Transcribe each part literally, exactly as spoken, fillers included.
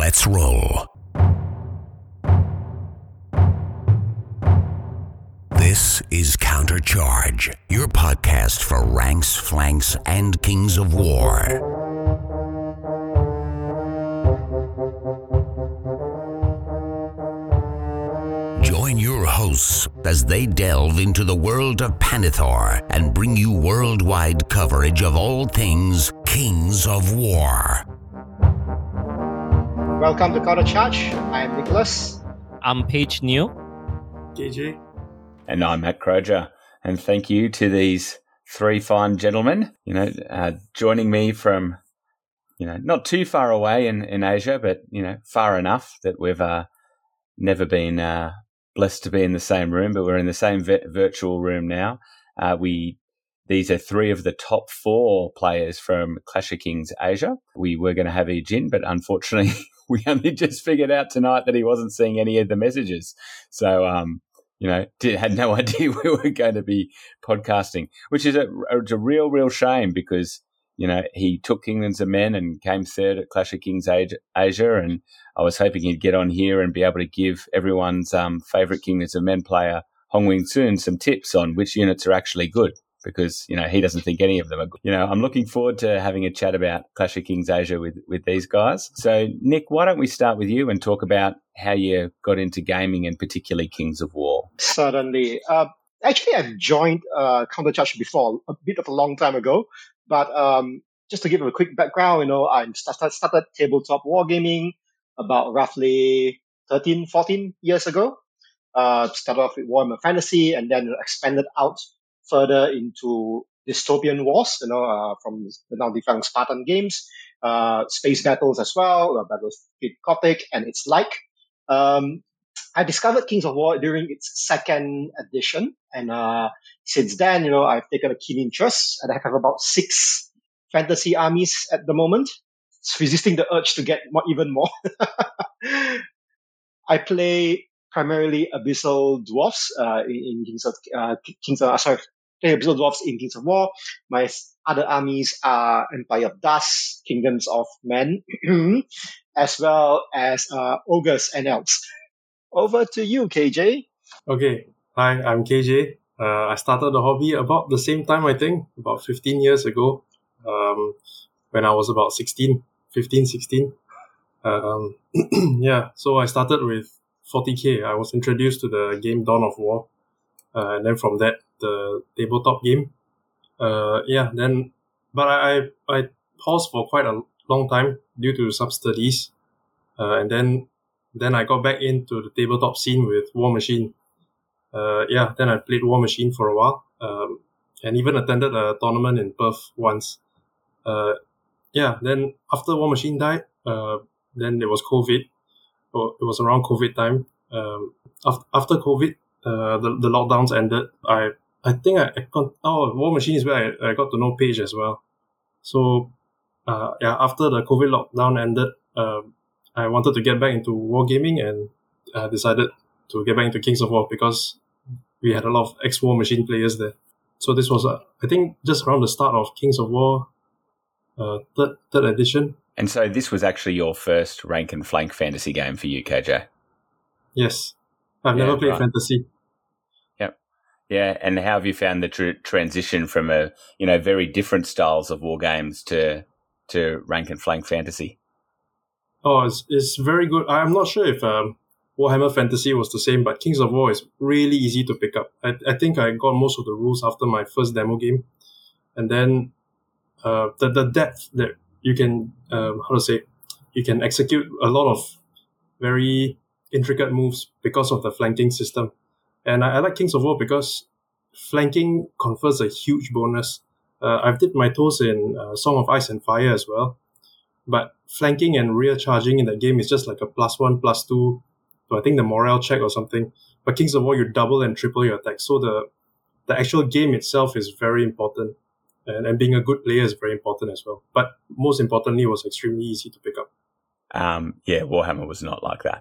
Let's roll. This is Countercharge, your podcast for ranks, flanks, and kings of war. Join your hosts as they delve into the world of Panithor and bring you worldwide coverage of all things Kings of War. Welcome to Countercharge. I'm Nicholas. I'm Paige Neal. K J. And I'm Matt Croger. And thank you to these three fine gentlemen, you know, uh, joining me from, you know, not too far away in, in Asia, but, you know, far enough that we've uh, never been uh, blessed to be in the same room, but we're in the same vi- virtual room now. Uh, we These are three of the top four players from Clash of Kings Asia. We were going to have Ejin, but unfortunately, we only just figured out tonight that he wasn't seeing any of the messages. So, um, you know, did, had no idea we were going to be podcasting, which is a, it's a real, real shame because, you know, he took Kingdoms of Men and came third at Clash of Kings Asia, and I was hoping he'd get on here and be able to give everyone's um, favourite Kingdoms of Men player, Hong Wing Soon, some tips on which units are actually good. Because, you know, he doesn't think any of them are good. You know, I'm looking forward to having a chat about Clash of Kings Asia with, with these guys. So, Nick, why don't we start with you and talk about how you got into gaming and particularly Kings of War? Certainly. Uh, actually, I've joined uh, Countercharge before, a bit of a long time ago. But um, just to give a quick background, you know, I started, started tabletop wargaming about roughly thirteen, fourteen years ago. Uh, started off with Warhammer Fantasy and then expanded out further into dystopian wars, you know, uh, from the now defunct Spartan games, uh, space battles as well, uh, Battlefield Gothic and its like. Um, I discovered Kings of War during its second edition, and uh, since then, you know, I've taken a keen interest, and I have about six fantasy armies at the moment. It's resisting the urge to get more, even more. I play primarily Abyssal Dwarfs uh, in, in Kings of uh, Kings of, sorry. play Abyssal Dwarfs in Kings of War. My other armies are Empire of Dust, Kingdoms of Men, as well as uh, Ogres and Elves. Over to you, K J. Okay. Hi, I'm K J. Uh, I started the hobby about the same time, I think, about fifteen years ago, um, when I was about sixteen, fifteen, sixteen. Um, yeah, so I started with forty K. I was introduced to the game Dawn of War. Uh, and then from that, the tabletop game. Uh, yeah, then, but I, I, I paused for quite a long time due to some studies. Uh, and then, then I got back into the tabletop scene with War Machine. Uh, yeah, then I played War Machine for a while. Um, and even attended a tournament in Perth once. Uh, yeah, then after War Machine died, uh, then there was COVID. It was around COVID time. Um, after, after COVID, Uh, the, the lockdowns ended. I I think I, I con- oh War Machine is where I, I got to know Paige as well. So uh, yeah, after the COVID lockdown ended, uh, I wanted to get back into wargaming and uh, decided to get back into Kings of War because we had a lot of ex-War Machine players there. So this was uh, I think just around the start of Kings of War, uh, third third edition. And so this was actually your first rank and flank fantasy game for you, K J? Yes, I've yeah, never played right. fantasy. Yeah, and how have you found the tr- transition from a you know very different styles of war games to to rank and flank fantasy? Oh, it's it's very good. I'm not sure if um, Warhammer Fantasy was the same, but Kings of War is really easy to pick up. I I think I got most of the rules after my first demo game, and then uh, the the depth that you can um, how to say you can execute a lot of very intricate moves because of the flanking system. And I, I like Kings of War because flanking confers a huge bonus. Uh, I've dipped my toes in uh, Song of Ice and Fire as well. But flanking and rear charging in that game is just like a plus one, plus two to I think the morale check or something. But Kings of War, you double and triple your attack. So the the actual game itself is very important. And, and being a good player is very important as well. But most importantly, it was extremely easy to pick up. Um, yeah, Warhammer was not like that.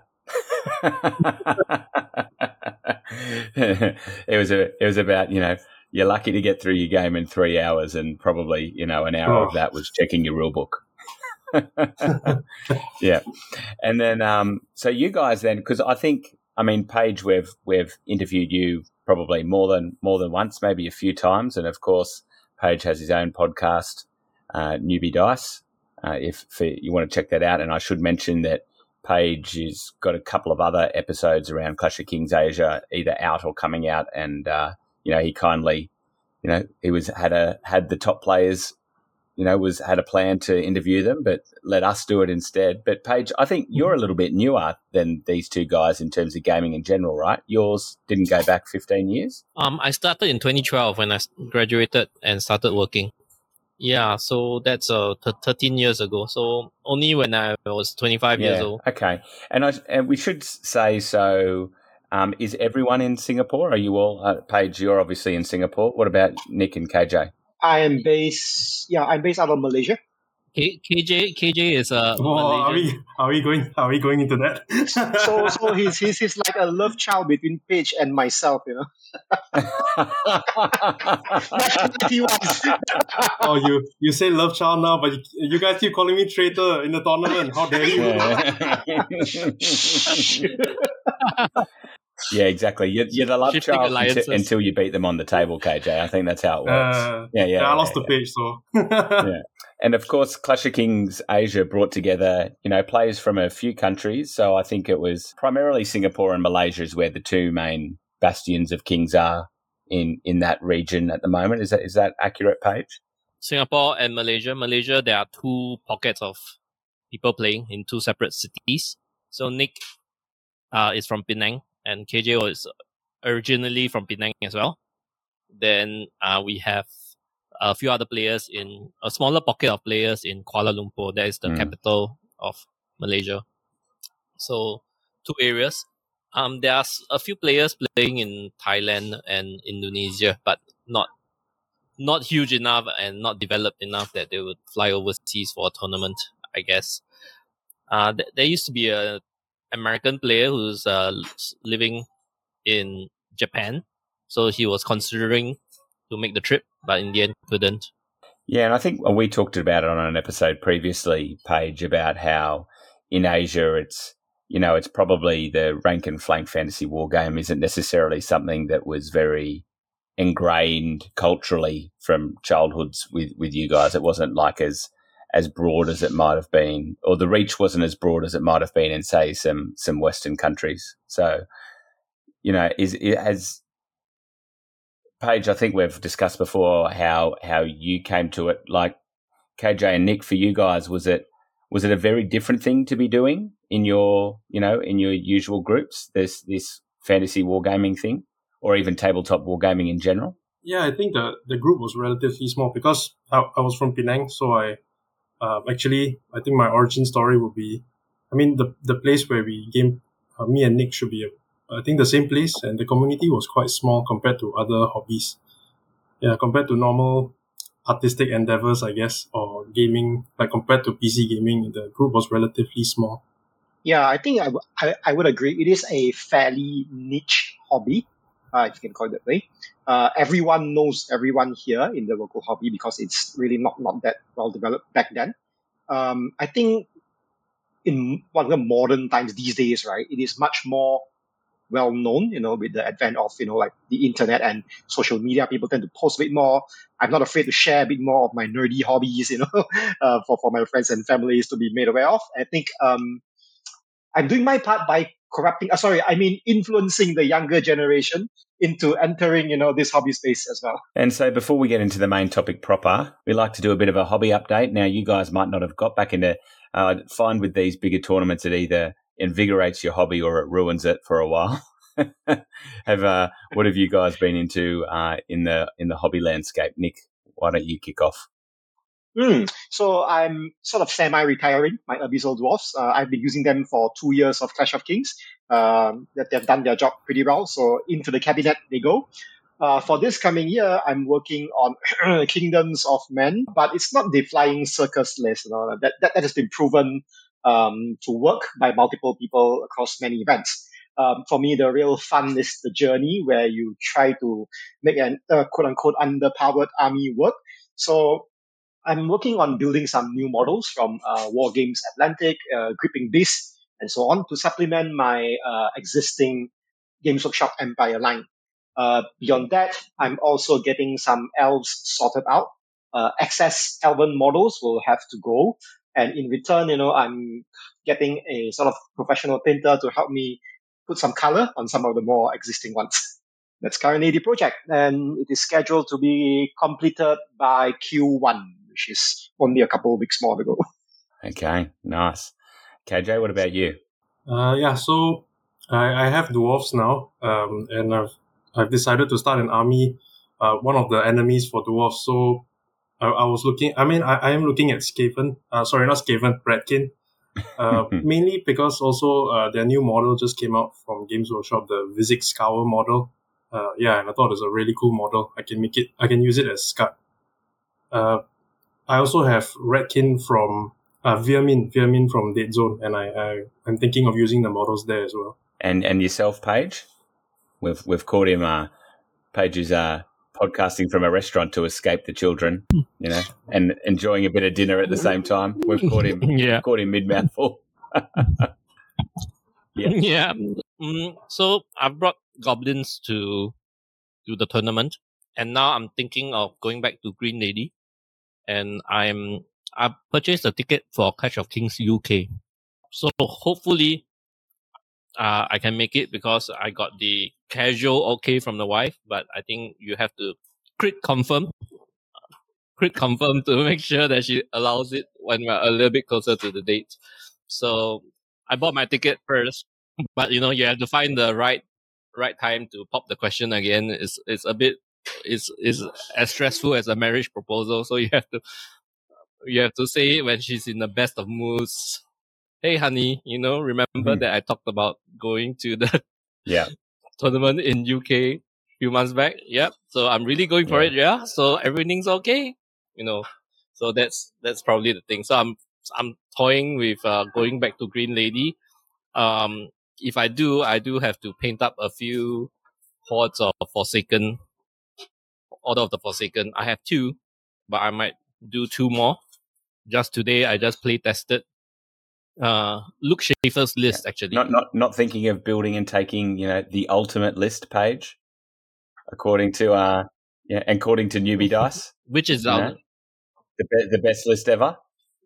it was a it was about you know you're lucky to get through your game in three hours and probably you know an hour Oh. of that was checking your rule book. Yeah. And then, um, so you guys then, because I think, I mean, Paige, we've we've interviewed you probably more than more than once, maybe a few times, and of course, Paige has his own podcast, uh, Newbie Dice. Uh, if for, you want to check that out, and I should mention that Paige has got a couple of other episodes around Clash of Kings Asia, either out or coming out, and uh, you know, he kindly, you know, he was had a had the top players. You know, was had a plan to interview them, but let us do it instead. But Paige, I think you're a little bit newer than these two guys in terms of gaming in general, right? Yours didn't go back fifteen years? Um, I started in twenty twelve when I graduated and started working. Yeah, so that's uh th- thirteen years ago. So only when I was twenty-five Yeah, years old. okay. And I and we should say so. Um, is everyone in Singapore? Are you all? Uh, Paige, you're obviously in Singapore. What about Nick and K J? I am based, yeah, I'm based out of Malaysia. K- KJ KJ is a Oh, are Malaysian. we are we going are we going into that? So, so he's, he's, he's like a love child between Paige and myself, you know. Nationality-wise. Oh, you you say love child now, but you, you guys keep calling me traitor in the tournament. How dare you? Yeah, exactly. You're, you're the love Shifting child alliances. until, until you beat them on the table, K J. I think that's how it works. Uh, yeah, yeah, I yeah, lost yeah. the page, so. Yeah. And of course, Clash of Kings Asia brought together, you know, players from a few countries. So I think it was primarily Singapore and Malaysia is where the two main bastions of Kings are in, in that region at the moment. Is that is that accurate, Paige? Singapore and Malaysia. Malaysia, there are two pockets of people playing in two separate cities. So Nick uh, is from Penang, and K J was originally from Penang as well. Then uh, we have a few other players in a smaller pocket of players in Kuala Lumpur. That is the Mm. capital of Malaysia. So two areas. Um, there are a few players playing in Thailand and Indonesia, but not not huge enough and not developed enough that they would fly overseas for a tournament, I guess. Uh, th- there used to be a American player who's uh, living in Japan, so he was considering to make the trip, but in the end couldn't. Yeah, and I think we talked about it on an episode previously, Paige, about how in Asia it's, you know, it's probably the rank and flank fantasy war game isn't necessarily something that was very ingrained culturally from childhoods with, with you guys. It wasn't like as as broad as it might have been, or the reach wasn't as broad as it might have been in, say, some some Western countries. So, you know, is it has Paige, I think we've discussed before how how you came to it. Like K J and Nick, for you guys, was it was it a very different thing to be doing in your you know in your usual groups? This this fantasy wargaming thing, or even tabletop wargaming in general? Yeah, I think the, the group was relatively small because I, I was from Penang, so I uh, actually I think my origin story would be, I mean the the place where we game, uh, me and Nick should be a, I think the same place, and the community was quite small compared to other hobbies. Yeah, compared to normal artistic endeavors, I guess, or gaming, like compared to P C gaming, the group was relatively small. Yeah, I think I, w- I, I would agree. It is a fairly niche hobby, uh, if you can call it that way. Uh, everyone knows everyone here in the local hobby because it's really not, not that well developed back then. Um, I think in one of the modern times these days, right, it is much more well known, you know, with the advent of, you know, like the internet and social media. People tend to post a bit more. I'm not afraid to share a bit more of my nerdy hobbies, you know, uh, for, for my friends and families to be made aware of. I think, um, I'm doing my part by corrupting, uh, sorry, I mean, influencing the younger generation into entering, you know, this hobby space as well. And so before we get into the main topic proper, we like to do a bit of a hobby update. Now, you guys might not have got back into, uh, find with these bigger tournaments, it either invigorates your hobby or it ruins it for a while. have uh, what have you guys been into uh, in the in the hobby landscape? Nick, why don't you kick off? Mm. So I'm sort of semi-retiring my Abyssal Dwarfs. Uh, I've been using them for two years of Clash of Kings. Um, that they've done their job pretty well. So into the cabinet they go. Uh, for this coming year, I'm working on Kingdoms of Men, but it's not the flying circus list. You know, that, that, that has been proven um, to work by multiple people across many events. Um, for me, the real fun is the journey where you try to make an uh, quote-unquote underpowered army work. So I'm working on building some new models from uh, War Games Atlantic, uh, Gripping Beast, and so on to supplement my uh, existing Games Workshop Empire line. Uh, beyond that, I'm also getting some elves sorted out. Uh, excess elven models will have to go. And in return, you know, I'm getting a sort of professional painter to help me put some color on some of the more existing ones. That's currently the project, and it is scheduled to be completed by Q one, which is only a couple of weeks more to go. Okay, nice. K J, what about you? Uh, yeah, so I, I have dwarves now, um, and I've I've decided to start an army. Uh, one of the enemies for dwarves. So I, I was looking. I mean, I, I am looking at Skaven. Uh, sorry, not Skaven. Ratkin. Uh, mainly because also uh, their new model just came out from Games Workshop, the Vizig Scour model. Uh, yeah, and I thought it was a really cool model. I can make it. I can use it as Scut. Uh, I also have Ratkin from uh, Vermin, Vermin from Dead Zone, and I, I I'm thinking of using the models there as well. And and yourself, Paige? We've we've caught him. Uh, Paige is uh, podcasting from a restaurant to escape the children, you know, and enjoying a bit of dinner at the same time. We've caught him. Yeah. Caught him mid mouthful. Yeah. Yeah. Mm, so I brought goblins to to the tournament, and now I'm thinking of going back to Green Lady, and I'm I purchased a ticket for Clash of Kings U K. So hopefully, uh, I can make it because I got the casual okay from the wife, but I think you have to crit confirm, crit confirm to make sure that she allows it when we're a little bit closer to the date. So I bought my ticket first. But you know, you have to find the right right time to pop the question again. It's it's a bit it's is as stressful as a marriage proposal. So you have to you have to say it when she's in the best of moods. Hey honey, you know, remember mm-hmm. that I talked about going to the yeah tournament in U K a few months back? Yep. So I'm really going for yeah. it, yeah. So everything's okay. You know. So that's that's probably the thing. So I'm I'm toying with uh, going back to Green Lady. Um If I do, I do have to paint up a few hordes of Forsaken, Order of the Forsaken. I have two, but I might do two more. Just today, I just play tested uh, Luke Schaefer's list, yeah. actually. Not not not thinking of building and taking, you know, the ultimate list page, according to uh yeah, according to Newbie Dice, which is you um, know, the be- the best list ever.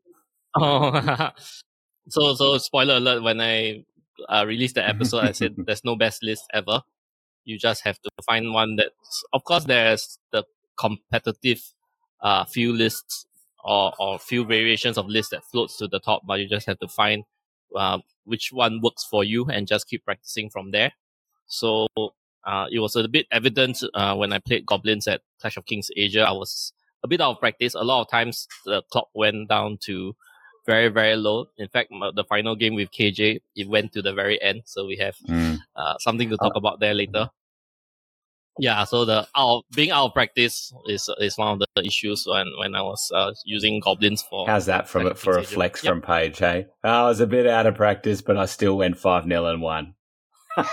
Oh, so so spoiler alert! When I uh, released the episode, I said there's no best list ever. You just have to find one that's, of course, there's the competitive uh few lists or or few variations of lists that floats to the top, but you just have to find uh, which one works for you and just keep practicing from there. So uh, it was a bit evident uh, when I played Goblins at Clash of Kings Asia. I was a bit out of practice. A lot of times the clock went down to very, very low. In fact, the final game with K J, it went to the very end. So we have mm. uh, something to talk oh. about there later. Yeah, so the out, being out of practice is is one of the issues when, when I was uh, using Goblins for... How's that from a, for a flex yep. from Paige, hey? I was a bit out of practice, but I still went five nil and won. That's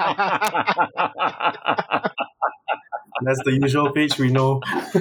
the usual Paige we know.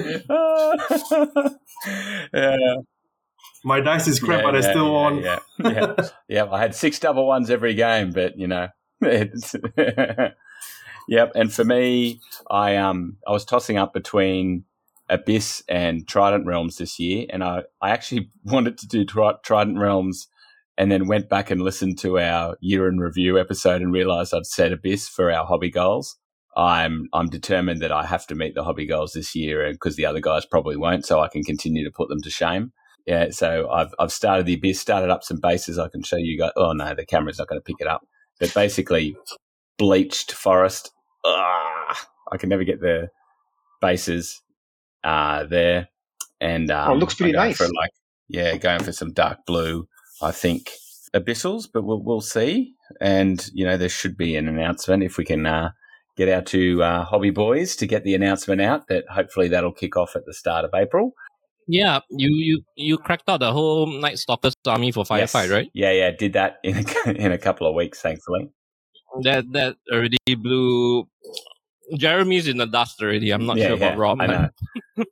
Yeah. My dice is crap, yeah, but yeah, I still yeah, won. Yeah, yeah. yeah, I had six double ones every game, but, you know... it's Yep, and for me, I um I was tossing up between Abyss and Trident Realms this year, and I, I actually wanted to do tri- Trident Realms, and then went back and listened to our year in review episode and realised I'd set Abyss for our hobby goals. I'm I'm determined that I have to meet the hobby goals this year, because the other guys probably won't, so I can continue to put them to shame. Yeah, so I've I've started the Abyss, started up some bases. I can show you guys. Oh no, the camera's not going to pick it up, but basically bleached forest. Ugh, I can never get the bases uh, there, and um, oh, it looks pretty nice. For like, yeah, going for some dark blue. I think abyssals, but we'll we'll see. And you know, there should be an announcement if we can uh, get our two uh, hobby boys to get the announcement out. That hopefully that'll kick off at the start of April. Yeah, you you you cracked out the whole Night Stalkers army for Firefight, yes. right? Yeah, yeah, did that in a, in a couple of weeks, thankfully. That that already blew. Jeremy's in the dust already. I'm not yeah, sure yeah, about Rob. I know.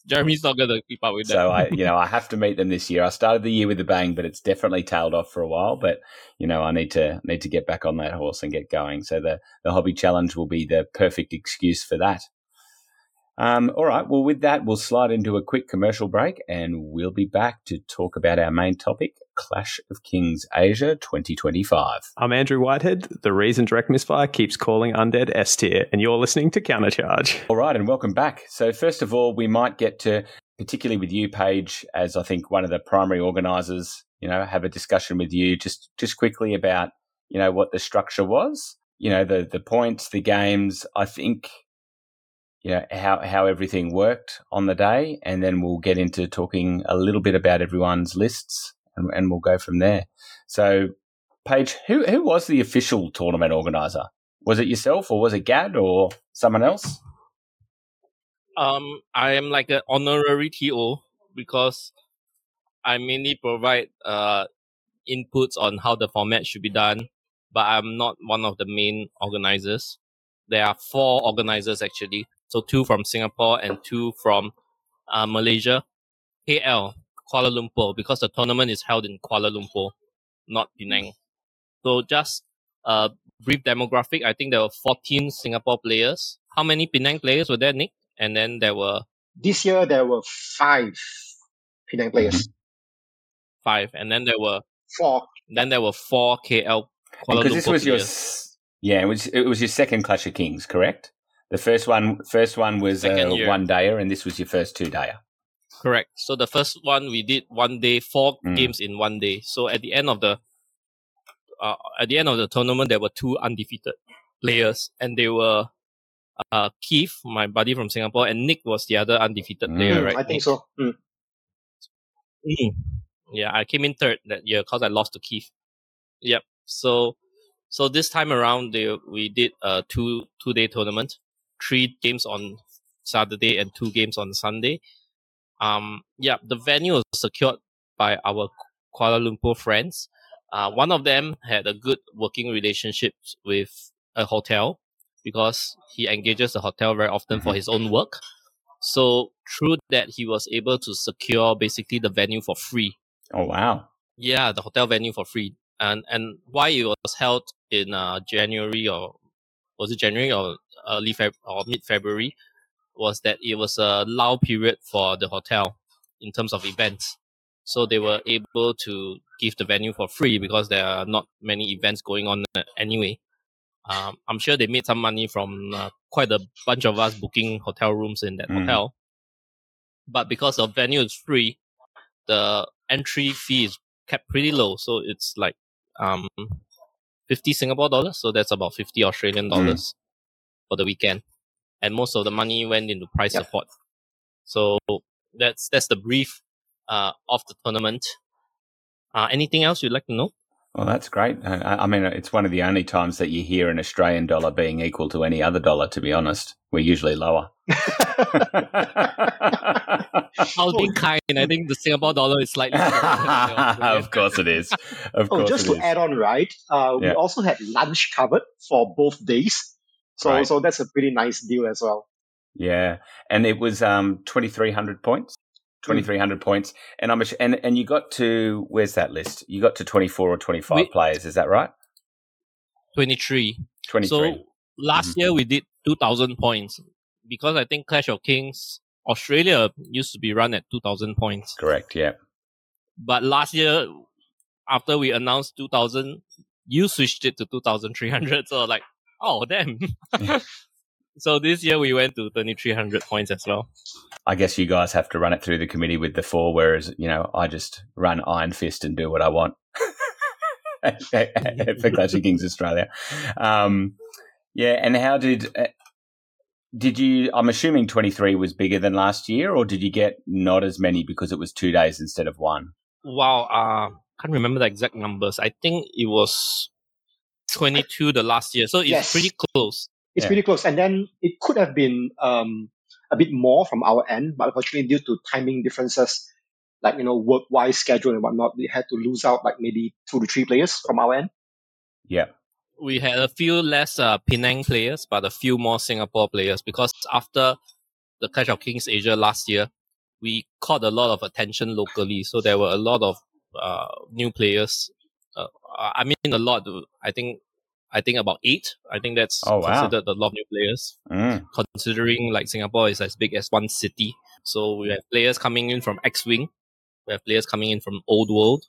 Jeremy's not gonna keep up with that. So I, you know, I have to meet them this year. I started the year with a bang, but it's definitely tailed off for a while. But you know, I need to need to get back on that horse and get going. So the the hobby challenge will be the perfect excuse for that. Um, all right. Well, with that, we'll slide into a quick commercial break, and we'll be back to talk about our main topic, Clash of Kings Asia twenty twenty-five. I'm Andrew Whitehead. The reason Direct Misfire keeps calling Undead S tier, and you're listening to Countercharge. All right, and welcome back. So first of all, we might get to, particularly with you, Paige, as I think one of the primary organisers, you know, have a discussion with you just just quickly about, you know, what the structure was, you know, the the points, the games. I think, you know, how how everything worked on the day, and then we'll get into talking a little bit about everyone's lists, and, and we'll go from there. So, Paige, who who was the official tournament organizer? Was it yourself, or was it Gad, or someone else? Um, I am like an honorary T O because I mainly provide uh inputs on how the format should be done, but I'm not one of the main organizers. There are four organizers actually, so two from Singapore and two from uh, Malaysia. K L, Kuala Lumpur, because the tournament is held in Kuala Lumpur, not Penang. So just a brief demographic. I think there were fourteen Singapore players. How many Penang players were there, Nick? And then there were This year there were five Penang players. five, and then there were Four. then there were four K L Kuala Because Lumpur this was your players. s- yeah, it was it was your second Clash of Kings, correct? The first one first one was Second a year. one dayer, and this was your first two dayer. Correct. So the first one we did one day, four Mm. games in one day. So at the end of the uh, at the end of the tournament, there were two undefeated players, and they were uh, Keith, my buddy from Singapore, and Nick was the other undefeated Mm. player, Mm, right? I think Nick? so. Mm. Mm. Yeah, I came in third that year because I lost to Keith. Yep. So, so this time around, they, we did a two two day tournament, three games on Saturday and two games on Sunday. Um, yeah, the venue was secured by our Kuala Lumpur friends. Uh, one of them had a good working relationship with a hotel because he engages the hotel very often for his own work. So through that, he was able to secure basically the venue for free. Oh wow! Yeah, the hotel venue for free. And and why it was held in uh, January or was it January or early Feb or mid February was that it was a lull period for the hotel in terms of events. So they were able to give the venue for free because there are not many events going on anyway. Um, I'm sure they made some money from uh, quite a bunch of us booking hotel rooms in that Mm. hotel. But because the venue is free, the entry fee is kept pretty low. So it's like um fifty Singapore dollars. So that's about fifty Australian dollars for the weekend. And most of the money went into prize Yep. support. So that's that's the brief uh, of the tournament. Uh, anything else you'd like to know? Well, that's great. I, I mean, it's one of the only times that you hear an Australian dollar being equal to any other dollar. To be honest, we're usually lower. I was being kind. I think the Singapore dollar is slightly Of course it is. Of Oh, course just it to is. add on, right? Uh, we Yeah. also had lunch covered for both days. So, Right. so that's a pretty nice deal as well. Yeah, and it was um twenty-three hundred points. twenty-three hundred points, and I'm and and you got to where's that list? You got to twenty-four or twenty-five We- players. Is that right? twenty-three. twenty-three. So last year we did two thousand points because I think Clash of Kings Australia used to be run at two thousand points. Correct. Yeah. But last year, after we announced two thousand, you switched it to two thousand three hundred. So like, oh, damn. So this year we went to twenty-three hundred points as well. I guess you guys have to run it through the committee with the four, whereas, you know, I just run Iron Fist and do what I want for Clash of Kings Australia. Um, yeah, and how did uh, did you? I'm assuming twenty-three was bigger than last year, or did you get not as many because it was two days instead of one? Wow, uh, can't remember the exact numbers. I think it was twenty-two the last year. So it's Yes. pretty close. It's Yeah. pretty close. And then it could have been um, a bit more from our end, but unfortunately due to timing differences, like, you know, work-wise schedule and whatnot, we had to lose out like maybe two to three players from our end. Yeah. We had a few less uh, Penang players, but a few more Singapore players because after the Clash of Kings Asia last year, we caught a lot of attention locally. So there were a lot of uh, new players. Uh, I mean, a lot. I think, I think about eight. I think that's Oh, wow. considered a lot of new players, Mm. considering like Singapore is as big as one city. So we have players coming in from X-Wing. We have players coming in from Old World.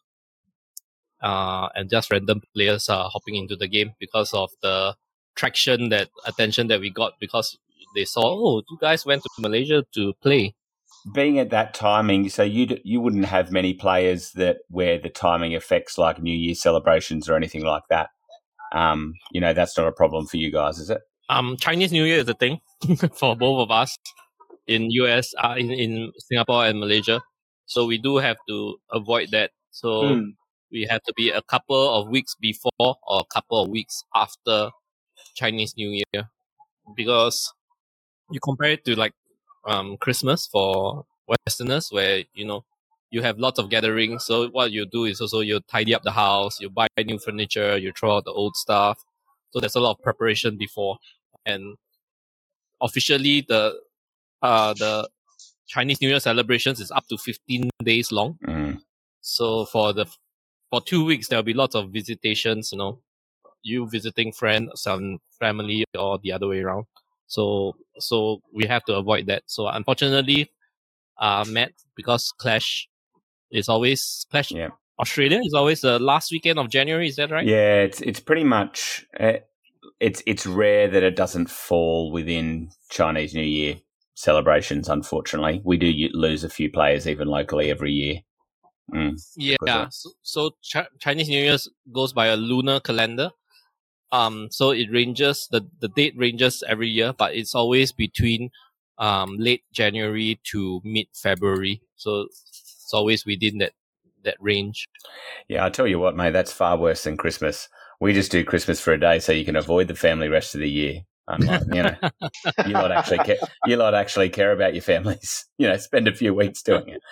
Uh, and just random players are hopping into the game because of the traction, that attention that we got, because they saw, oh, you guys went to Malaysia to play. Being at that timing, so you d- you wouldn't have many players that where the timing affects like New Year celebrations or anything like that. Um, you know, that's not a problem for you guys, is it? Um, Chinese New Year is a thing for both of us in U S, uh, in, in Singapore and Malaysia. So we do have to avoid that. So Mm. we have to be a couple of weeks before or a couple of weeks after Chinese New Year, because you compare it to like um Christmas for Westerners, where you know you have lots of gatherings. So what you do is also you tidy up the house, you buy new furniture, you throw out the old stuff. So there's a lot of preparation before, and officially the uh the Chinese New Year celebrations is up to fifteen days long. Mm. So for the for two weeks there'll be lots of visitations, you know, you visiting friends, some family, or the other way around. So so we have to avoid that. So unfortunately, uh Matt, because Clash is always Clash Yeah. Australia is always the last weekend of January, is that right? Yeah, it's it's pretty much uh, it's it's rare that it doesn't fall within Chinese New Year celebrations. Unfortunately, we do u- lose a few players even locally every year. Mm. Yeah. Because of- So, so Ch- Chinese New Year goes by a lunar calendar. Um, so it ranges, the, the date ranges every year, but it's always between um late January to mid February. So it's always within that that range. Yeah, I tell you what, mate, that's far worse than Christmas. We just do Christmas for a day so you can avoid the family rest of the year. Unlike, you know, you lot actually care, you lot actually care about your families. You know, spend a few weeks doing it.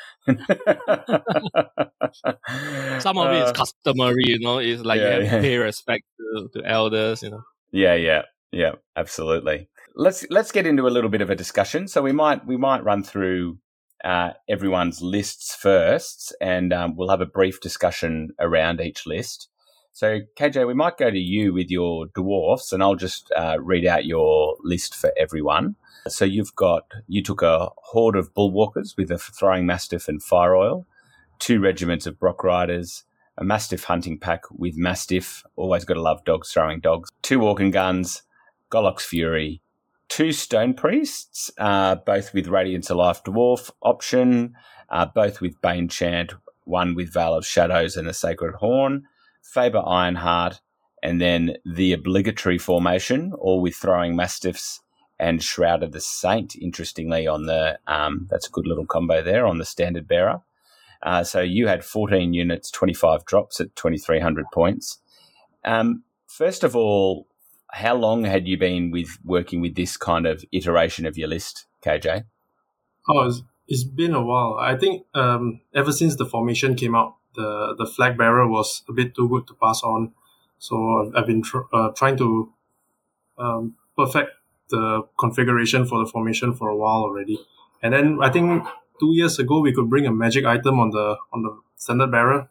Some of it is Uh, customary, you know, it's like yeah, you have yeah. to pay respect to, to elders, you know. Yeah, yeah, yeah, absolutely. Let's let's get into a little bit of a discussion. So we might we might run through uh, everyone's lists first, and um, we'll have a brief discussion around each list. So K J, we might go to you with your dwarfs, and I'll just uh, read out your list for everyone. So you've got you took a horde of bullwalkers with a throwing mastiff and fire oil, two regiments of Brock riders, a mastiff hunting pack with mastiff, always got to love dogs throwing dogs, two organ guns, Golok's Fury, two stone priests, uh, both with Radiance of Life dwarf option, uh, both with Bane Chant, one with Veil of Shadows and a Sacred Horn, Faber Ironheart, and then the obligatory formation, all with throwing mastiffs and Shroud of the Saint, interestingly, on the um, that's a good little combo there on the standard bearer. Uh, so you had fourteen units, twenty-five drops at twenty-three hundred points. Um, first of all, how long had you been with working with this kind of iteration of your list, K J? Oh, it's, it's been a while. I think um, ever since the formation came out, the, the flag bearer was a bit too good to pass on. So I've, I've been tr- uh, trying to um, perfect the configuration for the formation for a while already. And then I think two years ago we could bring a magic item on the on the standard bearer.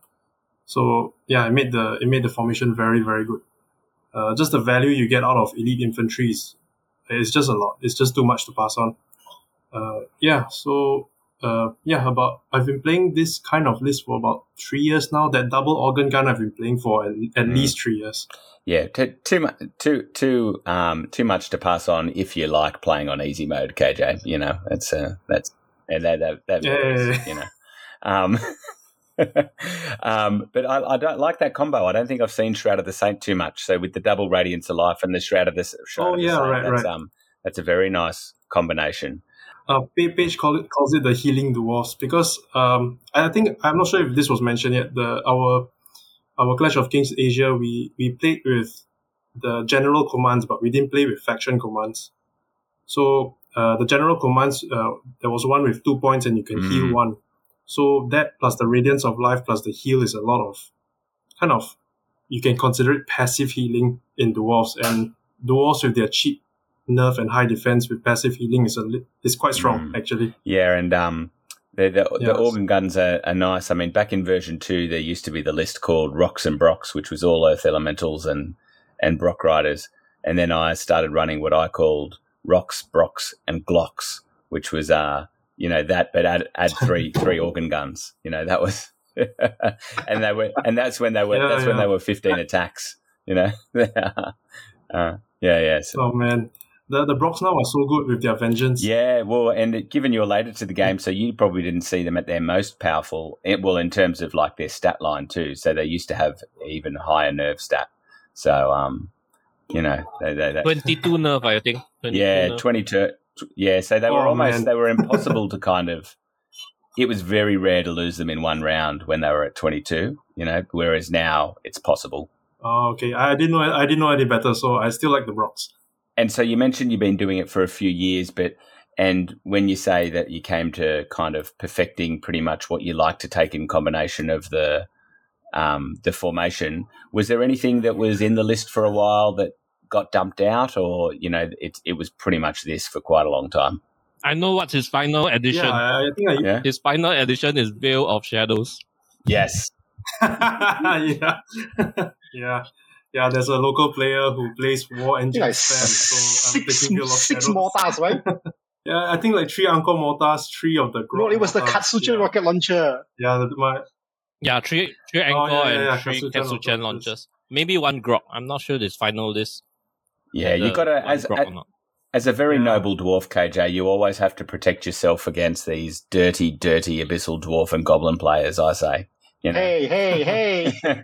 So yeah, it made the it made the formation very very good. Uh, just the value you get out of elite infantry is it's just a lot. It's just too much to pass on. Uh, yeah, so uh, yeah, about I've been playing this kind of list for about three years now. That double organ gun I've been playing for at, at Mm. least three years. Yeah, too too much too too um too much to pass on if you like playing on easy mode, K J. You know, it's uh, that's yeah, that that, that varies, Yeah. you know. Um, um, but I, I don't like that combo. I don't think I've seen Shroud of the Saint too much. So with the double Radiance of Life and the Shroud of the Shroud Oh, of the yeah, Saint, right, that's right. um that's a very nice combination. Uh, Pa- Page call it, calls it the healing dwarfs because um, I think I'm not sure if this was mentioned yet. The our our Clash of Kings Asia, we we played with the general commands, but we didn't play with faction commands. So uh, the general commands, uh, there was one with two points, and you can Mm. heal one. So that plus the Radiance of Life plus the heal is a lot of kind of you can consider it passive healing in dwarves, and dwarves with their cheap nerf and high defense with passive healing is a li- is quite strong Mm. actually. Yeah, and um, The, the, Yes. the organ guns are, are nice. I mean, back in version two, there used to be the list called Rocks and Brocks, which was all Earth Elementals and, and Brock Riders. And then I started running what I called Rocks, Brocks, and Glocks, which was, uh, you know, that, but add, add three three organ guns. You know, that was, and they were, and that's when they were, Yeah, that's when yeah. they were fifteen attacks. You know, uh, yeah, yeah. So, Oh man, the the Brocks now are so good with their vengeance. yeah, well, and it, given you're later to the game, so you probably didn't see them at their most powerful. It, well, in terms of like their stat line too. So they used to have even higher nerve stat. So, um, you know, they, they, they, twenty-two nerve, I think. twenty-two yeah, nerve. twenty-two. Yeah, so they were Oh, almost man. they were impossible to kind of. It was very rare to lose them in one round when they were at twenty-two. You know, whereas now it's possible. Oh, okay. I didn't know. I didn't know any better, so I still like the Brocks. And so you mentioned you've been doing it for a few years, but and when you say that you came to kind of perfecting pretty much what you like to take in combination of the um, the formation, was there anything that was in the list for a while that got dumped out, or you know, it it was pretty much this for quite a long time? I know what's his final edition. Yeah, I, I think I. Yeah. His final edition is Veil of Shadows. Yes. yeah, yeah, yeah. There's a local player who plays War I Engine think like spam, so I'm six, taking Veil of six Shadows. mortars, right? Yeah, I think like three Angkor mortars, three of the. No, Grok it was the mortars. Katsuchin yeah. rocket launcher. Yeah, the, my Yeah, three three Angkor Oh, yeah, yeah, yeah, and three Katsuchin Katsuchin launchers. launchers. Maybe one Grok. I'm not sure this final list. Yeah, you the got to one as Grok or not. as a very Yeah. noble dwarf, K J. You always have to protect yourself against these dirty, dirty abyssal dwarf and goblin players. I say, you know. Hey, hey, hey.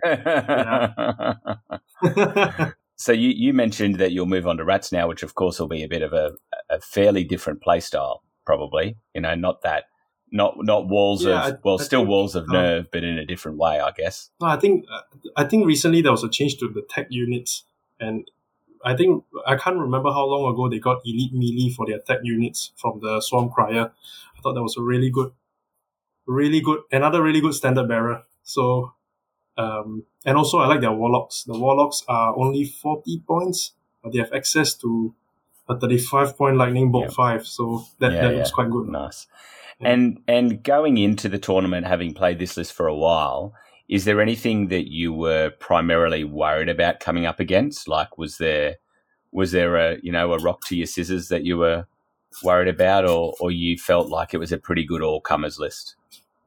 So you, you mentioned that you'll move on to rats now, which of course will be a bit of a, a fairly different play style, probably. You know, not that, not not walls Yeah, of I- well, I still think, walls of um, nerve, but in a different way, I guess. No, I think I think recently there was a change to the tech units, and I think I can't remember how long ago they got elite melee for their tech units from the Swarm Crier. I thought that was a really good, really good, another really good standard bearer. So, um, and also I like their warlocks. The warlocks are only forty points, but they have access to a thirty-five point lightning bolt Yep. five. So that, Yeah, that looks yeah. quite good. Nice. Yeah. And and going into the tournament, having played this list for a while, is there anything that you were primarily worried about coming up against? Like, was there was there a you know a rock to your scissors that you were worried about, or or you felt like it was a pretty good all comers list?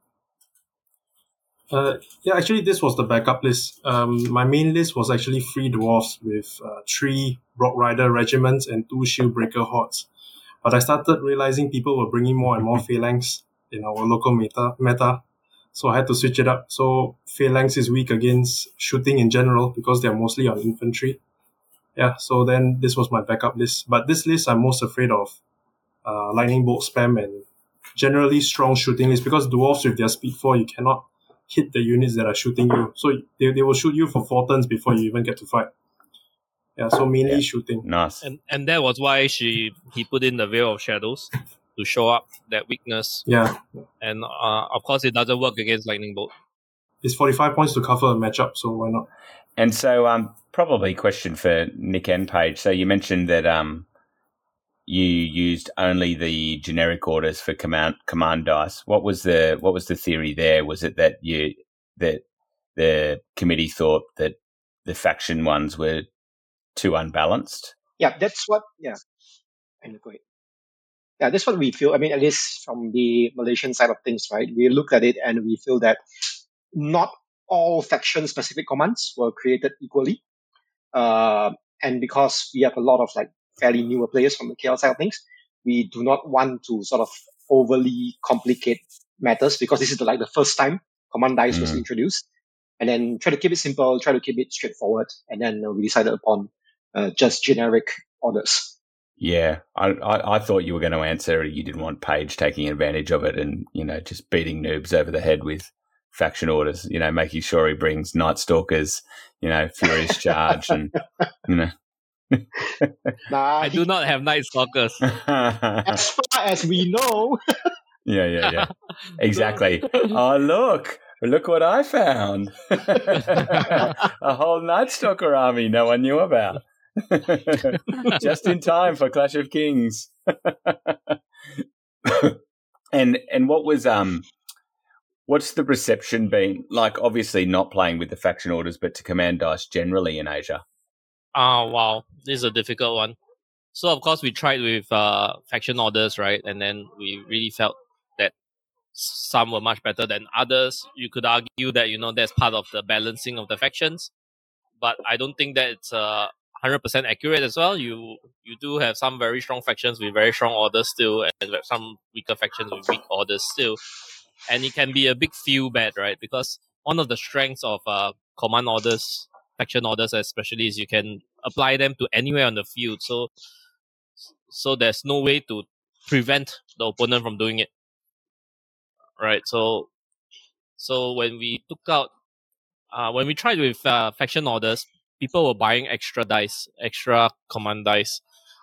Uh, yeah, actually, this was the backup list. Um, my main list was actually three dwarves with uh, three Brock Rider regiments and two Shield Breaker hordes. But I started realizing people were bringing more and more phalanx in our local meta, meta, so I had to switch it up. So phalanx is weak against shooting in general because they're mostly on infantry. Yeah, so then this was my backup list. But this list, I'm most afraid of uh, lightning bolt spam and generally strong shooting list because dwarves with their speed four, you cannot hit the units that are shooting you. So they, they will shoot you for four turns before you even get to fight. Yeah, so mainly Yeah. shooting. Nice. And and that was why she he put in the Veil of Shadows to show up that weakness. Yeah, And uh, of course, it doesn't work against Lightning Bolt. it's forty-five points to cover a matchup, so why not? And so, um, probably question for Nick and Paige. So you mentioned that um, you used only the generic orders for command command dice. What was the what was the theory there? Was it that you that the committee thought that the faction ones were too unbalanced? Yeah, that's what, yeah. And go ahead. Yeah, that's what we feel. I mean, at least from the Malaysian side of things, right? We look at it and we feel that not all faction-specific commands were created equally. Uh, and because we have a lot of like fairly newer players from the K L side of things, we do not want to sort of overly complicate matters because this is the, like the first time command dice was Mm. introduced. And then try to keep it simple, try to keep it straightforward. And then uh, we decided upon uh, just generic orders. Yeah, I, I I thought you were going to answer you didn't want Paige taking advantage of it and you know just beating noobs over the head with faction orders. You know, making sure he brings Night Stalkers, you know, Furious Charge, and you know. Nah, I he- do not have Night Stalkers. as far as we know, Yeah, yeah, yeah. Exactly. Oh, look. Look what I found. A whole Night Stalker army no one knew about. Just in time for Clash of Kings. And and what was um what's the reception been like? Obviously, not playing with the faction orders, but to Command Dice generally in Asia. Oh, wow. This is a difficult one. So, of course, we tried with uh, faction orders, right? And then we really felt that some were much better than others. You could argue that, you know, that's part of the balancing of the factions. But I don't think that it's uh, one hundred percent accurate as well. You you do have some very strong factions with very strong orders still, and some weaker factions with weak orders still. And it can be a big feel bad, right? Because one of the strengths of uh, command orders, faction orders especially, is you can apply them to anywhere on the field. So, so there's no way to prevent the opponent from doing it, right? So, so when we took out, uh, when we tried with uh, faction orders, people were buying extra dice, extra command dice,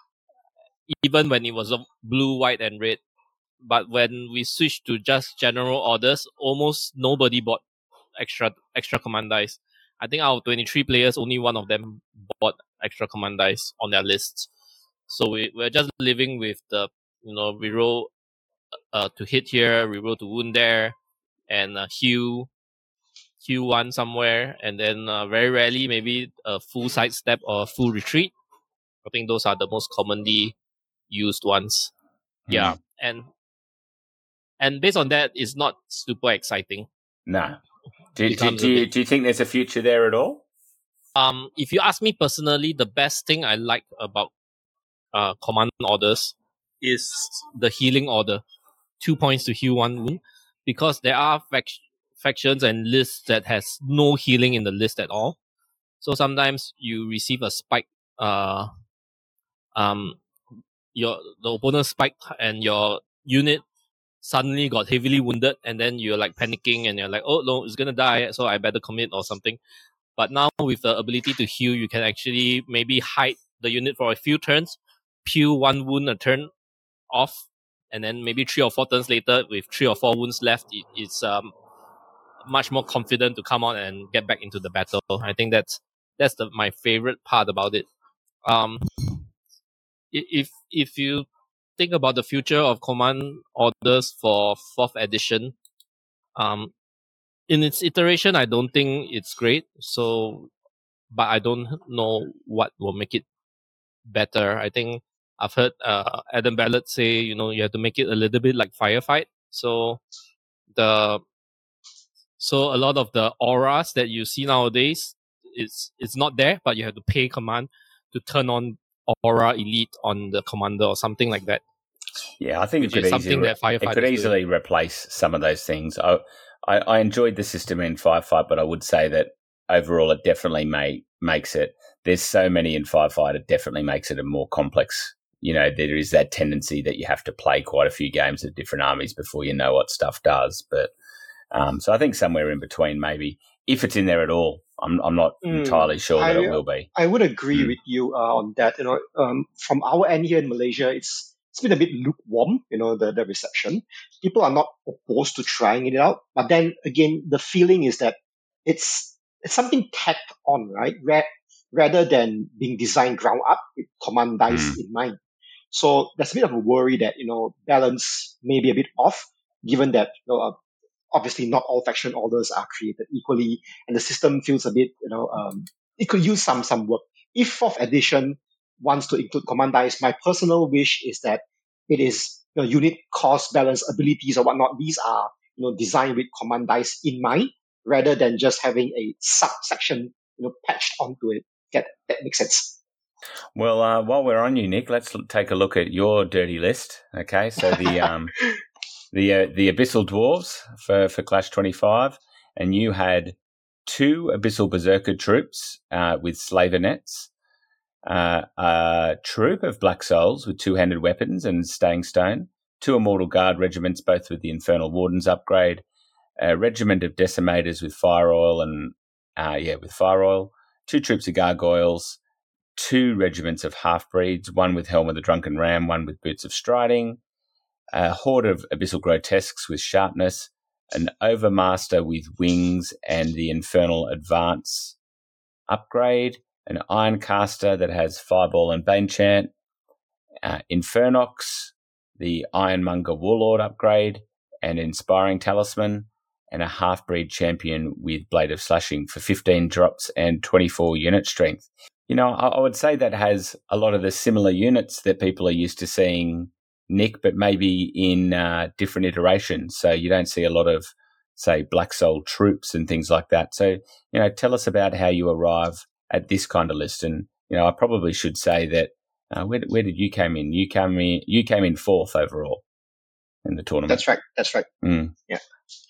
even when it was blue, white, and red. But when we switched to just general orders, almost nobody bought extra extra command dice. I think out of twenty-three players, only one of them bought extra command dice on their lists. So we, we're just living with the, you know, we roll uh, to hit here, we roll to wound there, and uh, heal, heal one somewhere, and then uh, very rarely maybe a full sidestep or a full retreat. I think those are the most commonly used ones. Mm. Yeah, and and based on that, it's not super exciting. No. Do, do, do, you, do you think there's a future there at all? Um, if you ask me personally, the best thing I like about uh, command orders is the healing order. Two points to heal one wound. Because there are fac- factions and lists that has no healing in the list at all. So sometimes you receive a spike, uh, um, your the opponent spiked and your unit suddenly got heavily wounded, and then you're like panicking and you're like, oh no, it's gonna die, so I better commit or something. But now with the ability to heal, you can actually maybe hide the unit for a few turns, peel one wound a turn off, and then maybe three or four turns later, with three or four wounds left, it, it's um much more confident to come out and get back into the battle. I think that's that's the my favorite part about it. Um, if if you think about the future of command orders for fourth edition, um, in its iteration, I don't think it's great. So, but I don't know what will make it better. I think I've heard uh, Adam Ballard say, you know, you have to make it a little bit like Firefight. So the so a lot of the auras that you see nowadays, it's it's not there, but you have to pay command to turn on Aura Elite on the commander or something like that. Yeah, I think it could easily, re- it could easily replace some of those things. I, I I enjoyed the system in Firefight, but I would say that overall it definitely may, makes it, there's so many in Firefight, it definitely makes it a more complex, you know, there is that tendency that you have to play quite a few games of different armies before you know what stuff does. But um, so I think somewhere in between maybe, if it's in there at all. I'm I'm not mm, entirely sure that I, it will be. I would agree mm. with you uh, on that. You know, um, from our end here in Malaysia, it's it's been a bit lukewarm. You know, the the reception. People are not opposed to trying it out, but then again, the feeling is that it's it's something tacked on, right? Ra- rather than being designed ground up with command dice mm. in mind. So there's a bit of a worry that, you know, balance may be a bit off, given that, you know, uh, obviously not all faction orders are created equally, and the system feels a bit, you know, um, it could use some some work. If fourth edition wants to include command dice, my personal wish is that it is, you know, unit cost, balance, abilities, or whatnot. These are, you know, designed with command dice in mind, rather than just having a subsection, you know, patched onto it. Get that makes sense. Well, uh, while we're on you, Nick, let's take a look at your dirty list. Okay, so the um. The uh, the Abyssal Dwarves for, for Clash twenty-five, and you had two Abyssal Berserker troops uh, with Slaver Nets, uh, a troop of Black Souls with two-handed weapons and Staying Stone, two Immortal Guard regiments, both with the Infernal Wardens upgrade, a regiment of Decimators with Fire Oil and, uh, yeah, with Fire Oil, two troops of Gargoyles, two regiments of Half-Breeds, one with Helm of the Drunken Ram, one with Boots of Striding, a horde of Abyssal Grotesques with Sharpness, an Overmaster with Wings and the Infernal Advance upgrade, an Ironcaster that has Fireball and Banechant, uh, Infernox, the Ironmonger Warlord upgrade, an Inspiring Talisman, and a Half-Breed Champion with Blade of Slashing for fifteen drops and twenty-four unit strength. You know, I, I would say that has a lot of the similar units that people are used to seeing, Nick, but maybe in uh, different iterations. So you don't see a lot of, say, Black Soul troops and things like that. So, you know, tell us about how you arrive at this kind of list. And, you know, I probably should say that, uh, where, where did you come in? You came in, you came in fourth overall in the tournament. That's right. That's right. Mm. Yeah.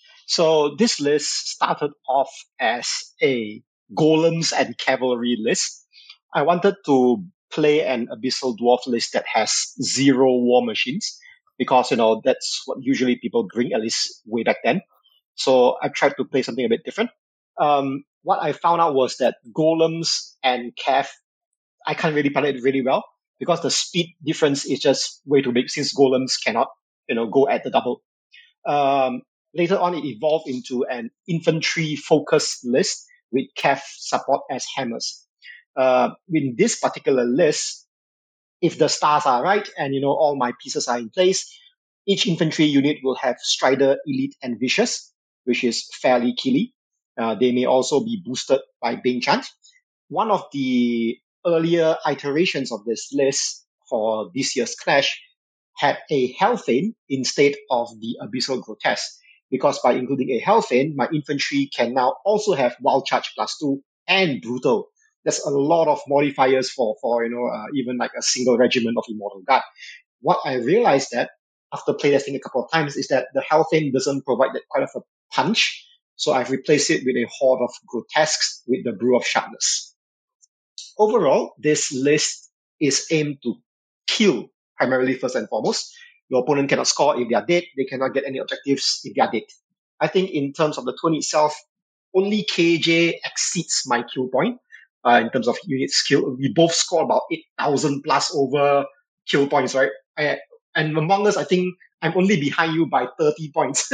So this list started off as a golems and cavalry list. I wanted to play an Abyssal Dwarf list that has zero war machines because, you know, that's what usually people bring, at least way back then. So I tried to play something a bit different. Um, what I found out was that golems and cav, I can't really play it really well because the speed difference is just way too big since golems cannot, you know, go at the double. Um, later on, it evolved into an infantry focused list with cav support as hammers. Uh, in this particular list, if the stars are right and, you know, all my pieces are in place, each infantry unit will have Strider, Elite, and Vicious, which is fairly killy. Uh, they may also be boosted by Bane Chant. One of the earlier iterations of this list for this year's Clash had a Hellfane instead of the Abyssal Grotesque, because by including a Hellfane, my infantry can now also have Wild Charge plus two and Brutal. There's a lot of modifiers for, for you know, uh, even like a single regiment of Immortal Guard. What I realized that after playtesting a couple of times is that the Hellfane doesn't provide that kind of a punch. So I've replaced it with a horde of grotesques with the Brew of Sharpness. Overall, this list is aimed to kill primarily first and foremost. Your opponent cannot score if they are dead. They cannot get any objectives if they are dead. I think in terms of the tourney itself, only K J exceeds my kill point. Uh, in terms of unit skill, we both score about eight thousand plus over kill points, right? I, and among us, I think I'm only behind you by thirty points.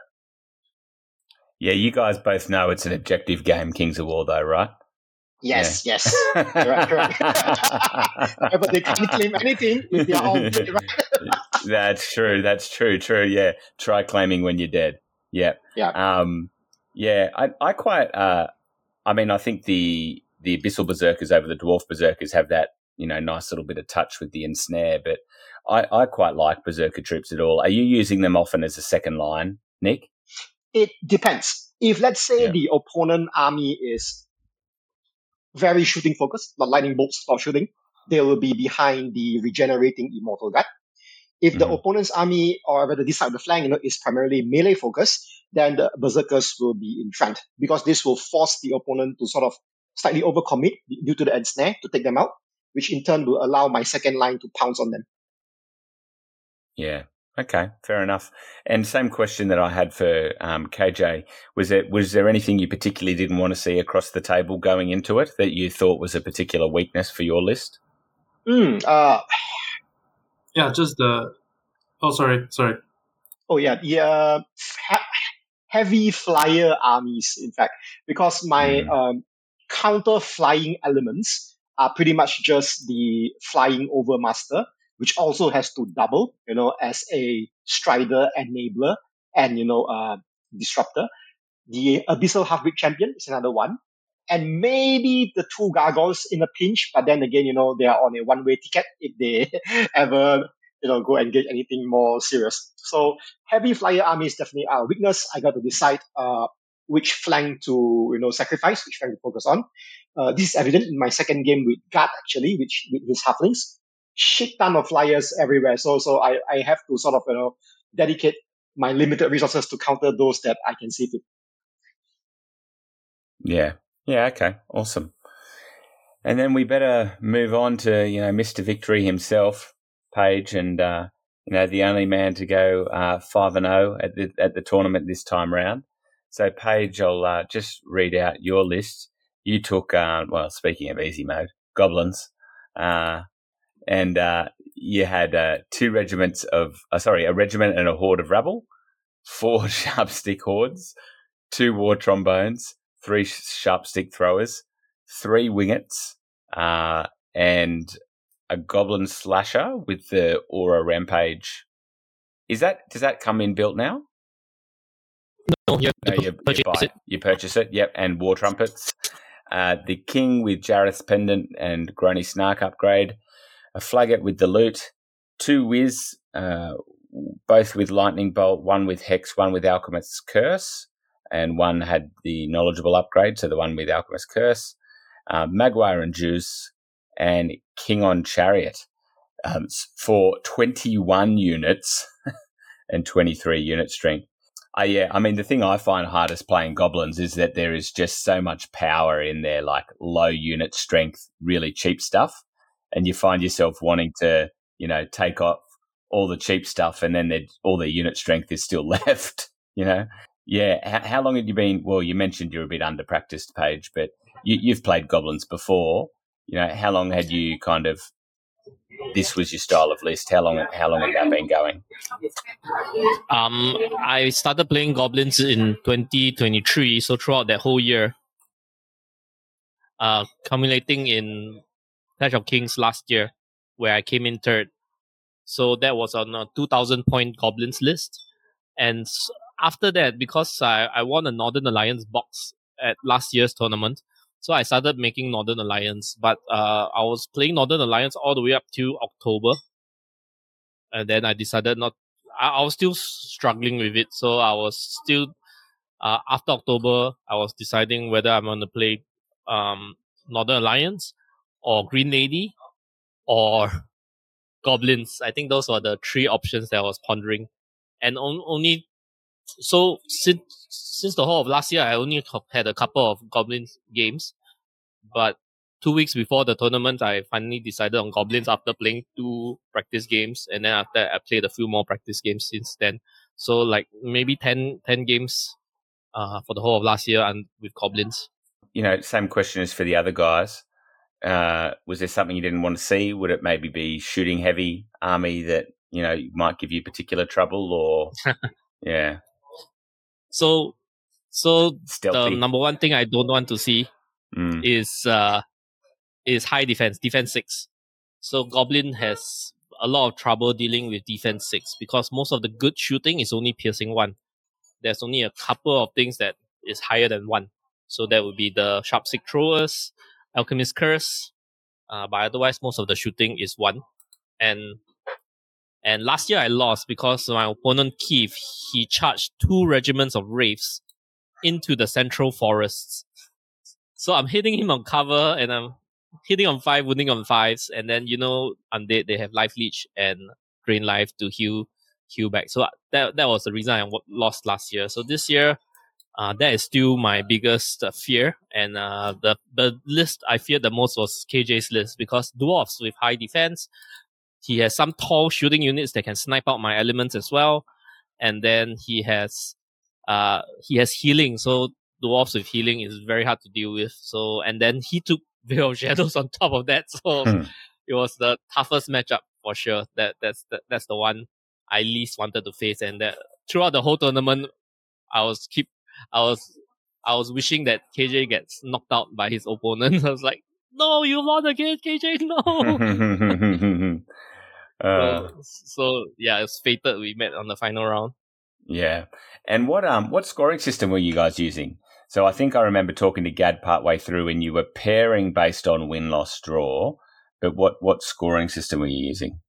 Yeah, you guys both know it's an objective game, Kings of War, though, right? Yes, yeah. yes. Correct, correct. But they can't claim anything if they're all dead, right? That's true. That's true. True. Yeah. Try claiming when you're dead. Yeah. Yeah. Um, yeah. I, I quite, uh, I mean, I think the, the Abyssal Berserkers over the Dwarf Berserkers have that, you know, nice little bit of touch with the ensnare, but I, I quite like Berserker troops at all. Are you using them often as a second line, Nick? It depends. If, let's say, yeah. the opponent army is very shooting focused, not lightning bolts or shooting, they will be behind the regenerating Immortal Guard. If the mm-hmm. opponent's army, or rather this side of the flank, you know, is primarily melee focused, then the Berserkers will be in front, because this will force the opponent to sort of slightly overcommit due to the ensnare to take them out, which in turn will allow my second line to pounce on them. Yeah. Okay, fair enough. And same question that I had for um, K J. Was there, was there anything you particularly didn't want to see across the table going into it that you thought was a particular weakness for your list? Mm, uh, yeah, just the... Oh, sorry, sorry. Oh, yeah, the uh, ha- heavy flyer armies, in fact, because my mm. um, counter-flying elements are pretty much just the flying overmaster, which also has to double, you know, as a Strider enabler and, you know, uh, disruptor. The Abyssal Half-Breed Champion is another one. And maybe the two Gargoyles in a pinch, but then again, you know, they are on a one-way ticket if they ever, you know, go engage anything more serious. So heavy flyer army is definitely our weakness. I got to decide, uh, which flank to, you know, sacrifice, which flank to focus on. Uh, this is evident in my second game with Guard, actually, which with his halflings. Shit ton of flyers everywhere. So, so I, I have to sort of, you know, dedicate my limited resources to counter those that I can see fit. Yeah. Yeah. Okay. Awesome. And then we better move on to, you know, Mister Victory himself, Paige, and, uh, you know, the only man to go, uh, five and oh at the, at the tournament this time round. So Paige, I'll, uh, just read out your list. You took, uh, well, speaking of easy mode, goblins, uh, And uh, you had uh, two regiments of, uh, sorry, a regiment and a horde of rabble, four sharp stick hordes, two war trombones, three sharp stick throwers, three wingets, uh, and a goblin slasher with the aura rampage. Is that, does that come in built now? No, you have No, to you, purchase you buy it. it. You purchase it. Yep, and War Trumpets. Uh, the King with Jareth's Pendant and Grony Snark upgrade. A Flagget with the Loot. Two Wiz, uh, both with Lightning Bolt. One with Hex, one with Alchemist's Curse. And one had the Knowledgeable upgrade, so the one with Alchemist's Curse. Uh, Maguire and Juice. And King on Chariot um, for twenty-one units and twenty-three unit strength. Uh, yeah, I mean, the thing I find hardest playing Goblins is that there is just so much power in their like low unit strength, really cheap stuff. And you find yourself wanting to, you know, take off all the cheap stuff and then all their unit strength is still left, you know? Yeah. How, how long had you been? Well, you mentioned you're a bit under practiced, Paige, but you, you've played Goblins before. You know, how long had you kind of, this was your style of list? How long, how long had that been going? Um, I started playing Goblins in twenty twenty-three, so throughout that whole year, uh, culminating in Clash of Kings last year, where I came in third. So that was on a two thousand point Goblins list. And after that, because I, I won a Northern Alliance box at last year's tournament, so I started making Northern Alliance. But uh, I was playing Northern Alliance all the way up to October. And then I decided not... I, I was still struggling with it. So I was still... Uh, after October, I was deciding whether I'm going to play um, Northern Alliance or Green Lady or Goblins. I think those were the three options that I was pondering. And on, only... So since since the whole of last year, I only had a couple of Goblins games. But two weeks before the tournament, I finally decided on Goblins after playing two practice games. And then after I played a few more practice games since then. So like maybe ten, ten games uh, for the whole of last year and with Goblins. You know, same question as for the other guys. Uh, was there something you didn't want to see? Would it maybe be shooting heavy army that, you know, might give you particular trouble or... yeah. So, so Stealthy. the number one thing I don't want to see mm. is uh, is high defense, defense six. So Goblin has a lot of trouble dealing with defense six because most of the good shooting is only piercing one. There's only a couple of things that is higher than one. So that would be the Sharp Stick Throwers, Alchemist Curse. Uh, but otherwise, most of the shooting is one. And And last year I lost because my opponent Keith, he charged two regiments of Wraiths into the central forests. So I'm hitting him on cover and I'm hitting on five, wounding on fives. And then, you know, Undead, they have Life Leech and Drain Life to heal, heal back. So that, that was the reason I lost last year. So this year, uh, that is still my biggest uh, fear. And, uh, the, the list I feared the most was K J's list because dwarves with high defense, he has some tall shooting units that can snipe out my elements as well. And then he has, uh, he has healing. So dwarves with healing is very hard to deal with. So, and then he took Veil of Shadows on top of that. So hmm. it was the toughest matchup for sure. That, that's, the, that's the one I least wanted to face. And that throughout the whole tournament, I was keep, I was, I was wishing that K J gets knocked out by his opponent. I was like, no, you won again, K J, no. Uh, so, so yeah, it's fated we met on the final round. Yeah. And what um what scoring system were you guys using? So I think I remember talking to Gad partway through and you were pairing based on win, loss, draw. But what, what scoring system were you using?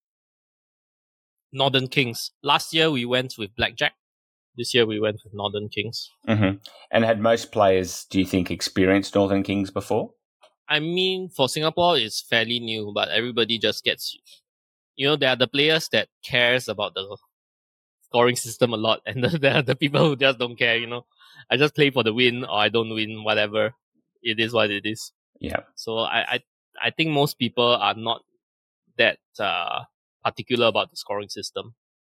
Northern Kings. Last year we went with Blackjack. This year we went with Northern Kings. Mm-hmm. And had most players, do you think, experienced Northern Kings before? I mean, for Singapore, it's fairly new, but everybody just gets... You know, there are the players that cares about the scoring system a lot, and there are the people who just don't care, you know. I just play for the win, or I don't win, whatever. It is what it is. Yeah. So I I, I think most people are not that uh, particular about the scoring system.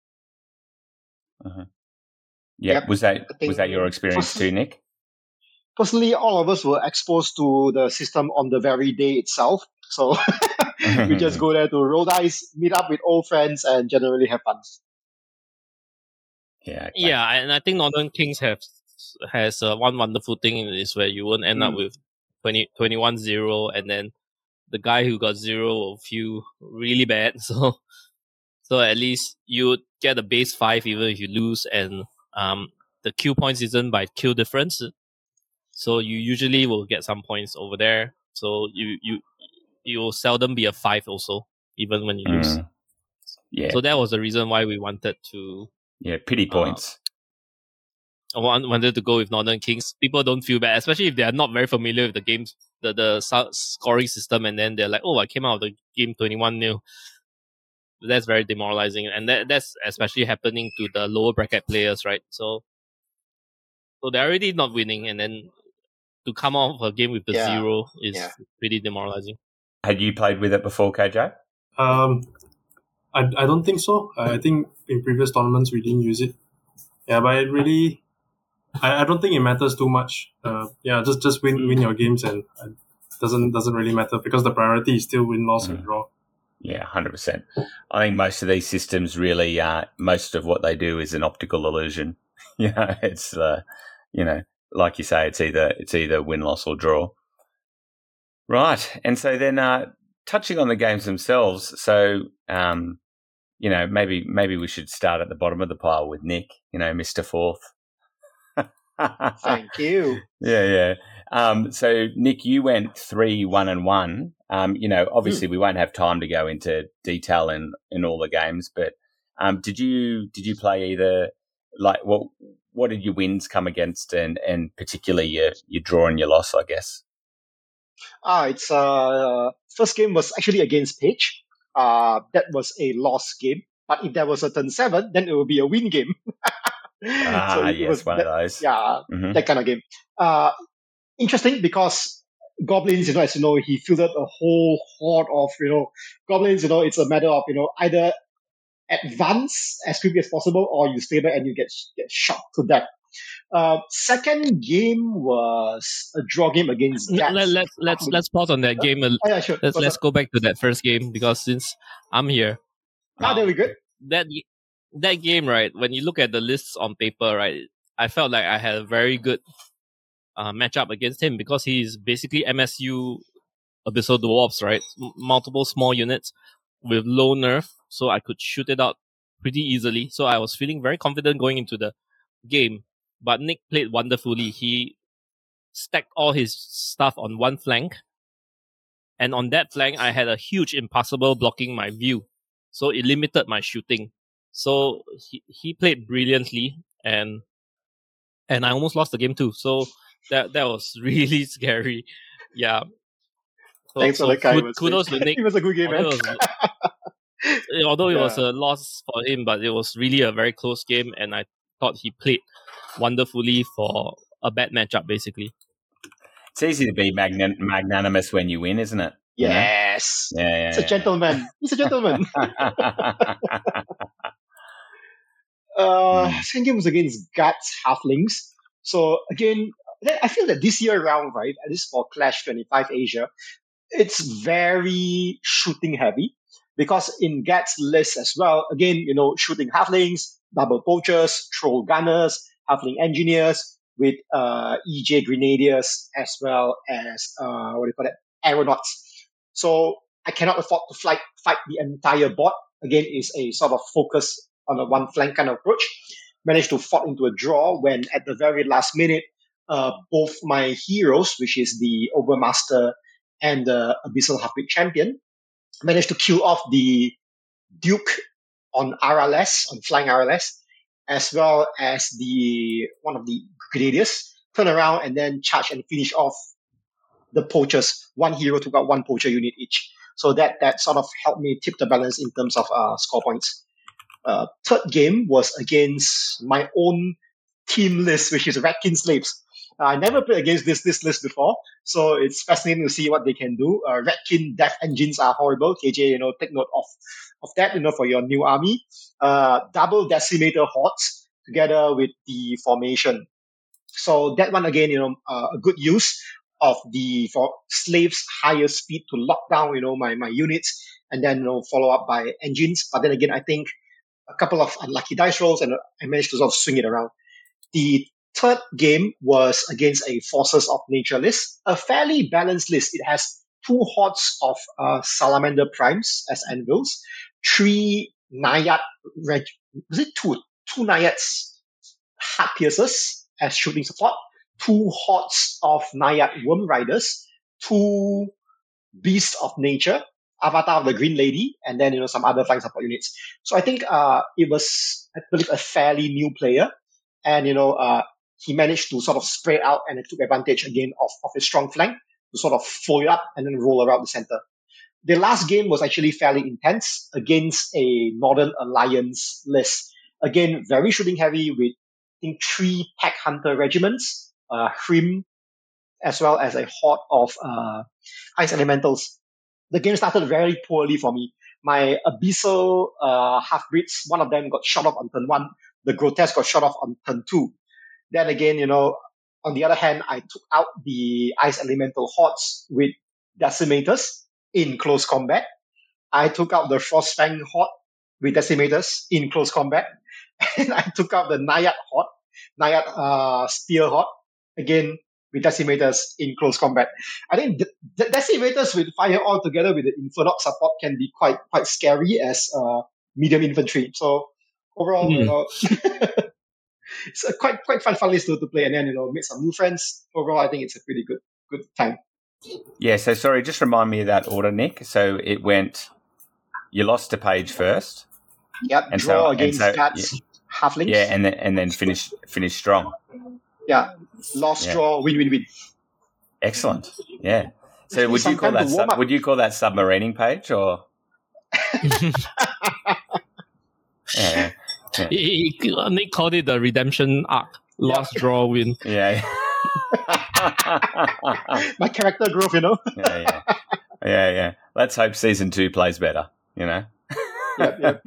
Uh-huh. Yeah. Yep. Was that think- was that your experience too, Nick? Personally, all of us were exposed to the system on the very day itself. So we just go there to roll dice, meet up with old friends, and generally have fun. Yeah. Okay. Yeah, and I think Northern Kings have has uh, one wonderful thing is where you won't end Mm. up with twenty, twenty-one zero, and then the guy who got zero will feel really bad. So, so at least you get a base five even if you lose, and um, the kill points isn't by kill difference. So you usually will get some points over there. So you you you will seldom be a five also, even when you lose. Mm. Yeah. So that was the reason why we wanted to Yeah, pity points. uh, want- wanted to go with Northern Kings. People don't feel bad, especially if they are not very familiar with the games, the the so- scoring system, and then they're like, "Oh, I came out of the game twenty-one nil." That's very demoralizing, and that that's especially happening to the lower bracket players, right? So, so they're already not winning, and then to come off a game with the Yeah. zero is Yeah. pretty demoralizing. Had you played with it before, K J? Um, I, I don't think so. I, I think in previous tournaments we didn't use it. Yeah, but it really, I, I don't think it matters too much. Uh, yeah, just just win win your games and it doesn't doesn't really matter because the priority is still win, loss, and Mm. draw. Yeah, one hundred percent. I think most of these systems really, uh, most of what they do is an optical illusion. You know, it's, uh, you know, like you say, it's either it's either win, loss, or draw. Right. And so then uh, touching on the games themselves, so, um, you know, maybe maybe we should start at the bottom of the pile with Nick, you know, Mister Fourth. Thank you. Yeah, yeah. Um, so, Nick, you went three, one, and one. Um, you know, obviously, we won't have time to go into detail in, in all the games, but um, did you did you play either like what what did your wins come against, and, and particularly your your draw and your loss, I guess? Ah, it's uh first game was actually against Page. Uh, that was a loss game. But if there was a turn seven, then it would be a win game. Ah, so it, yes, it was one that, of those. yeah, Mhm. that kind of game. Uh, interesting because goblins, you know, as you know, he fielded a whole horde of, you know, goblins. You know, it's a matter of, you know, either advance as quickly as possible or you stay back and you get get shot to death. Uh, second game was a draw game against Let, Gats. let's let's let's pause on that game. a- Oh, yeah, sure. Let's What's let's up? go back to that first game because since I'm here, Ah, there we go. that that game, right? When you look at the lists on paper, right, I felt like I had a very good uh, matchup against him because he's basically M S U Abyssal Dwarves, right? M- multiple small units with low nerf, so I could shoot it out pretty easily. So I was feeling very confident going into the game. But Nick played wonderfully. He stacked all his stuff on one flank, and on that flank, I had a huge impassable blocking my view, so it limited my shooting. So he he played brilliantly, and and I almost lost the game too. So that that was really scary. Yeah. So, Thanks for so the kind kud- words. kudos Nick. to Nick. It was a good game, Although man. it was, although it was Yeah. a loss for him, but it was really a very close game, and I thought he played wonderfully for a bad matchup, basically. It's easy to be magnan- magnanimous when you win, isn't it? You know? Yes. Yeah, yeah, He's a yeah. gentleman. He's a gentleman. Uh, Mm. second game was against Guts Halflings. So again, I feel that this year around, right, at least for Clash twenty-five Asia, it's very shooting heavy because in Guts list as well, again, you know, shooting halflings, double poachers, troll gunners, halfling engineers with uh, E J grenadiers as well as uh, what do you call it, aeronauts. So I cannot afford to fight fight the entire board. Again, is a sort of focus on a one flank kind of approach. Managed to fall into a draw when at the very last minute, uh, both my heroes, which is the Overmaster and the Abyssal Halfwit Champion, managed to kill off the Duke on R L S, on flying R L S, as well as the one of the Grenadiers, turn around and then charge and finish off the poachers. One hero took out one poacher unit each. So that that sort of helped me tip the balance in terms of uh, score points. Uh, third game was against my own team list, which is Ratkin Slaves. Uh, I never played against this this list before, so it's fascinating to see what they can do. Uh, Ratkin death engines are horrible. K J, you know, take note of of that, you know, for your new army. Uh, double decimator hordes together with the formation. So that one again, you know, uh, a good use of the for slaves higher speed to lock down, you know, my my units, and then you know follow up by engines. But then again, I think a couple of unlucky dice rolls, and I managed to sort of swing it around. The third game was against a Forces of Nature list, a fairly balanced list. It has two hordes of uh, Salamander Primes as anvils, three Naiad, reg- was it two? Two Naiads, Heart Piercers as shooting support, two hordes of Naiad Worm Riders, two Beasts of Nature, Avatar of the Green Lady, and then, you know, some other flying support units. So I think uh, it was, I believe, a fairly new player. And, you know, uh, he managed to sort of spread out and took advantage again of, of his strong flank to sort of fold it up and then roll around the center. The last game was actually fairly intense against a Northern Alliance list. Again, very shooting heavy with, I think, three Pack Hunter regiments, uh, Hrim, as well as a horde of uh, Ice Elementals. The game started very poorly for me. My Abyssal uh, half-breeds, one of them got shot off on turn one. The Grotesque got shot off on turn two. Then again, you know, on the other hand, I took out the Ice Elemental hordes with Decimators in close combat. I took out the Frostfang horde with Decimators in close combat. And I took out the Naiad horde, Naiad uh, Spear horde, again with Decimators in close combat. I think the, the Decimators with fire all together with the Infernox support can be quite quite scary as uh, medium infantry. So overall, mm. you know, it's a quite quite fun fun list to, to play, and then, you know, make some new friends. Overall, I think it's a pretty good good time. Yeah. So sorry, just remind me of that order, Nick. So it went. You lost to Page first. Yep. And draw so, against and so, Cats, yeah, halflings. Yeah, and then and then finish finish strong. Yeah. Lost, yeah. draw, win, win, win. Excellent. Yeah. So would you call that sub, would you call that submarining, Page, or? yeah. yeah. He, he, Nick called it the redemption arc. Lost, yeah. draw, win. Yeah. My character growth, you know. yeah, yeah, yeah, yeah. Let's hope season two plays better. You know. yep, yep.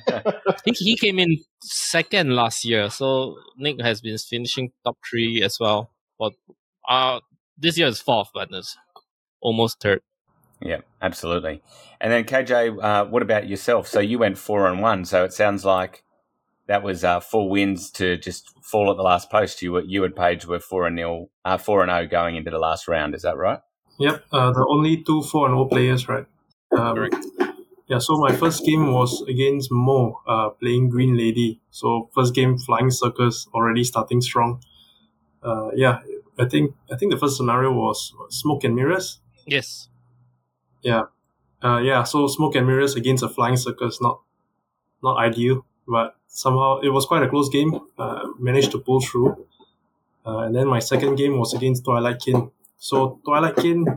I think he came in second last year, so Nick has been finishing top three as well. But uh, this year is fourth, but it's almost third. Yeah, absolutely. And then K J, uh, what about yourself? So you went four and one. So it sounds like that was uh, four wins to just fall at the last post. You were you and Paige were four and nil, uh, four and zero going into the last round. Is that right? Yep, uh, the only two four and zero players, right? Um, Correct. Yeah, so my first game was against Mo, uh, playing Green Lady. So first game, Flying Circus, already starting strong. Uh, yeah, I think I think the first scenario was Smoke and Mirrors. Yes. Yeah, uh, yeah. So Smoke and Mirrors against a Flying Circus, not not ideal, but somehow it was quite a close game. Uh, managed to pull through. Uh, and then my second game was against Twilight Kin. So Twilight Kin,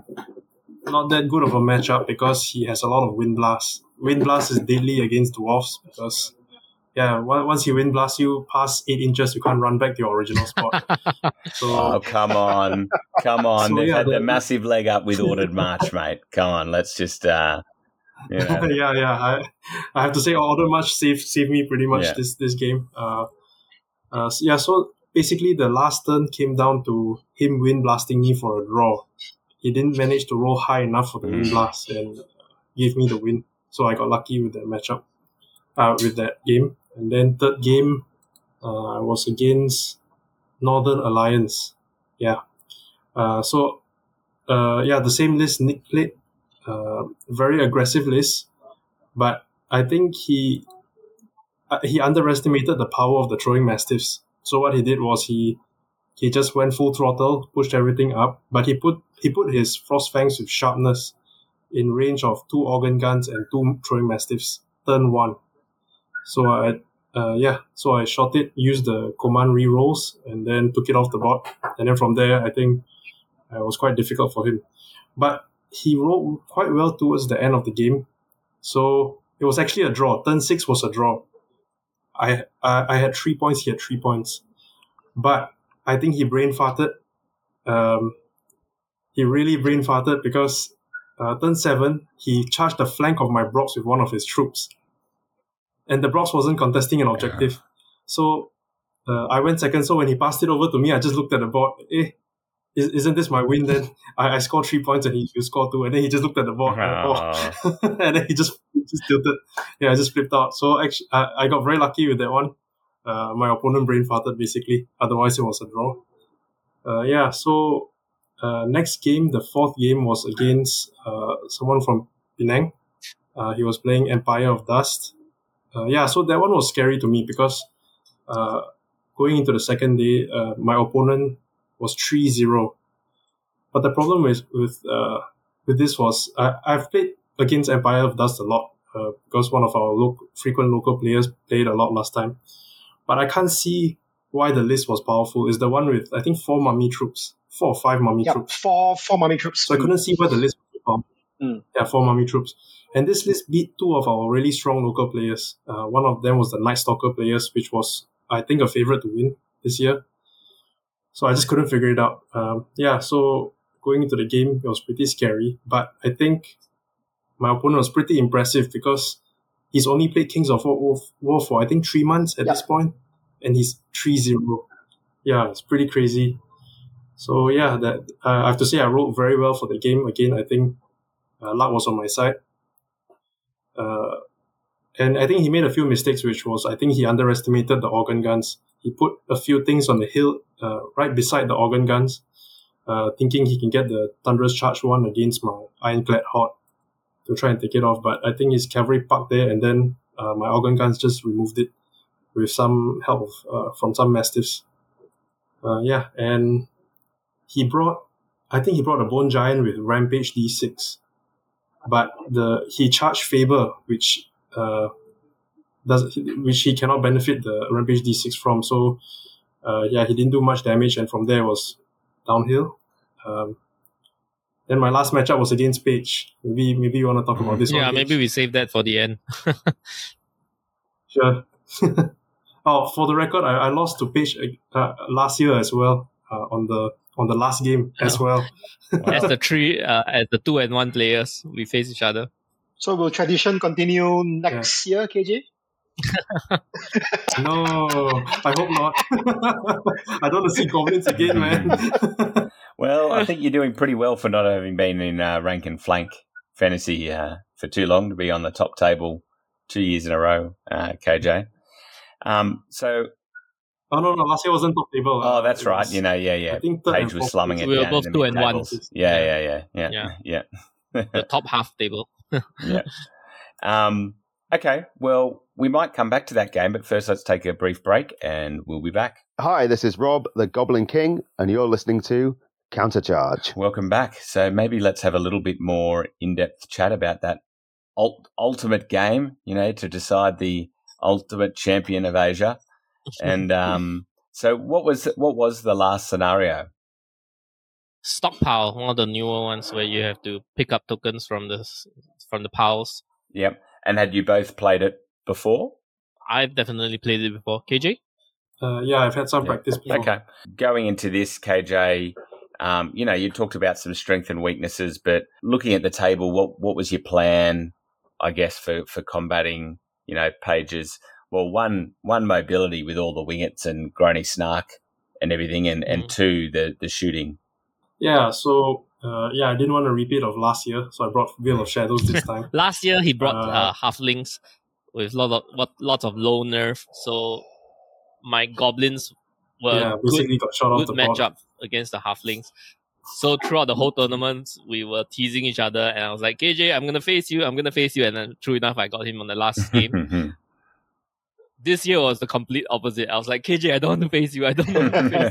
not that good of a matchup because he has a lot of Wind Blast. Wind Blast is deadly against dwarves because, yeah, once he Wind Blast you past eight inches, you can't run back to your original spot. So, oh, come on. Come on. So, They've yeah, had the, the massive leg up with Ordered March, mate. Come on, let's just... Uh, you know. yeah, yeah. I, I have to say Ordered March saved, saved me pretty much yeah. this, this game. Uh, uh, so, yeah, so basically the last turn came down to him Wind Blasting me for a draw. He didn't manage to roll high enough for the Wind Blast and gave me the win. So I got lucky with that matchup, uh, with that game. And then third game, uh, I was against Northern Alliance. Yeah. Uh, so, uh, yeah, the same list Nick played. Uh, very aggressive list. But I think he uh, he underestimated the power of the Throwing Mastiffs. So what he did was he he just went full throttle, pushed everything up, but he put he put his Frostfangs with Sharpness in range of two Organ Guns and two Throwing Mastiffs, turn one. So I, uh, yeah, so I shot it, used the command rerolls, and then took it off the board. And then from there, I think it was quite difficult for him. But he rolled quite well towards the end of the game. So it was actually a draw. Turn six was a draw. I, I, I had three points, he had three points. But I think he brain farted. Um, he really brain farted because uh, turn seven, he charged the flank of my Brox with one of his troops. And the Brox wasn't contesting an objective. Yeah. So uh, I went second. So when he passed it over to me, I just looked at the board. Eh, is, isn't this my win then? I, I scored three points and he, he scored two. And then he just looked at the board. Oh. And, and then he just, just tilted. Yeah, I just flipped out. So actually, I, I got very lucky with that one. Uh, my opponent brain farted basically. Otherwise, it was a draw. Uh, yeah, so uh, next game, the fourth game was against uh, someone from Penang. Uh, he was playing Empire of Dust. Uh, yeah, so that one was scary to me because uh, going into the second day, uh, my opponent was three zero. But the problem with with uh, with this was I, I've played against Empire of Dust a lot uh, because one of our local, frequent local players played a lot last time. But I can't see why the list was powerful. It's the one with, I think, four mummy troops, four or five mummy Yeah, troops. four four mummy troops. So I couldn't see why the list was powerful. Mm. Yeah, four mummy troops. And this list beat two of our really strong local players. Uh, one of them was the Night Stalker players, which was, I think, a favorite to win this year. So I just couldn't figure it out. Um, yeah, so going into the game, it was pretty scary. But I think my opponent was pretty impressive because he's only played Kings of War, War for, I think, three months at Yeah. this point, and he's three zero. Yeah, it's pretty crazy. So yeah, that uh, I have to say I rolled very well for the game. Again, I think uh, luck was on my side. Uh, and I think he made a few mistakes, which was, I think he underestimated the organ guns. He put a few things on the hill uh, right beside the organ guns, uh, thinking he can get the Thunderous Charge one against my Ironclad Horde to try and take it off. But I think his cavalry parked there, and then uh, my organ guns just removed it with some help uh, from some Mastiffs. Uh, yeah, and he brought, I think he brought a Bone Giant with Rampage D six. But the he charged Faber, which uh, does which he cannot benefit the Rampage D six from. So uh, yeah, he didn't do much damage, and from there was downhill. Um, then my last matchup was against Paige. Maybe maybe you want to talk about this one. Yeah, Paige? maybe we save that for the end. Sure. Oh, for the record, I, I lost to Paige uh, last year as well uh, on the on the last game as well. As the three, uh, as the two and one players, we face each other. So will tradition continue next year, K J? No, I hope not. I don't want to see goblins again, man. Well, I think you're doing pretty well for not having been in uh, rank and flank fantasy uh, for too long to be on the top table two years in a row, uh, K J. Um, so, Oh no, no, last year wasn't top table. oh, Uh, that's it right. was- You know, yeah, yeah. I think third Paige and was fourth slumming it We were down both in the two and one. mid-tables. Yeah, yeah, yeah, yeah, Yeah. yeah. The top half table. yeah. Um, okay, well, we might come back to that game, but first let's take a brief break and we'll be back. Hi, this is Rob, the Goblin King, and you're listening to Countercharge. Welcome back. So maybe let's have a little bit more in-depth chat about that ult- ultimate game, you know, to decide the ultimate champion of Asia. And um, so what was what was the last scenario? Stockpile, one of the newer ones where you have to pick up tokens from the from the piles. Yep. And had you both played it before? I've definitely played it before. K J? Uh, yeah, I've had some Yeah. practice before. Okay. Going into this, K J, um, you know, you talked about some strength and weaknesses, but looking at the table, what what was your plan, I guess, for, for combating, you know, Paige's, well, one one mobility with all the wingets and Grony Snark and everything, and, and Mhm. two, the, the shooting. Yeah, so uh, yeah, I didn't want a repeat of last year, so I brought Veil of Shadows this time. Last year he brought Uh, uh, halflings with lot of what lots of low nerf, so my goblins were yeah, good, basically got shot off good the board. matchup against the halflings. So throughout the whole tournament, we were teasing each other, and I was like, K J, I'm gonna face you, I'm gonna face you, and then true enough, I got him on the last game. This year was the complete opposite. I was like, K J, I don't want to face you, I don't want to face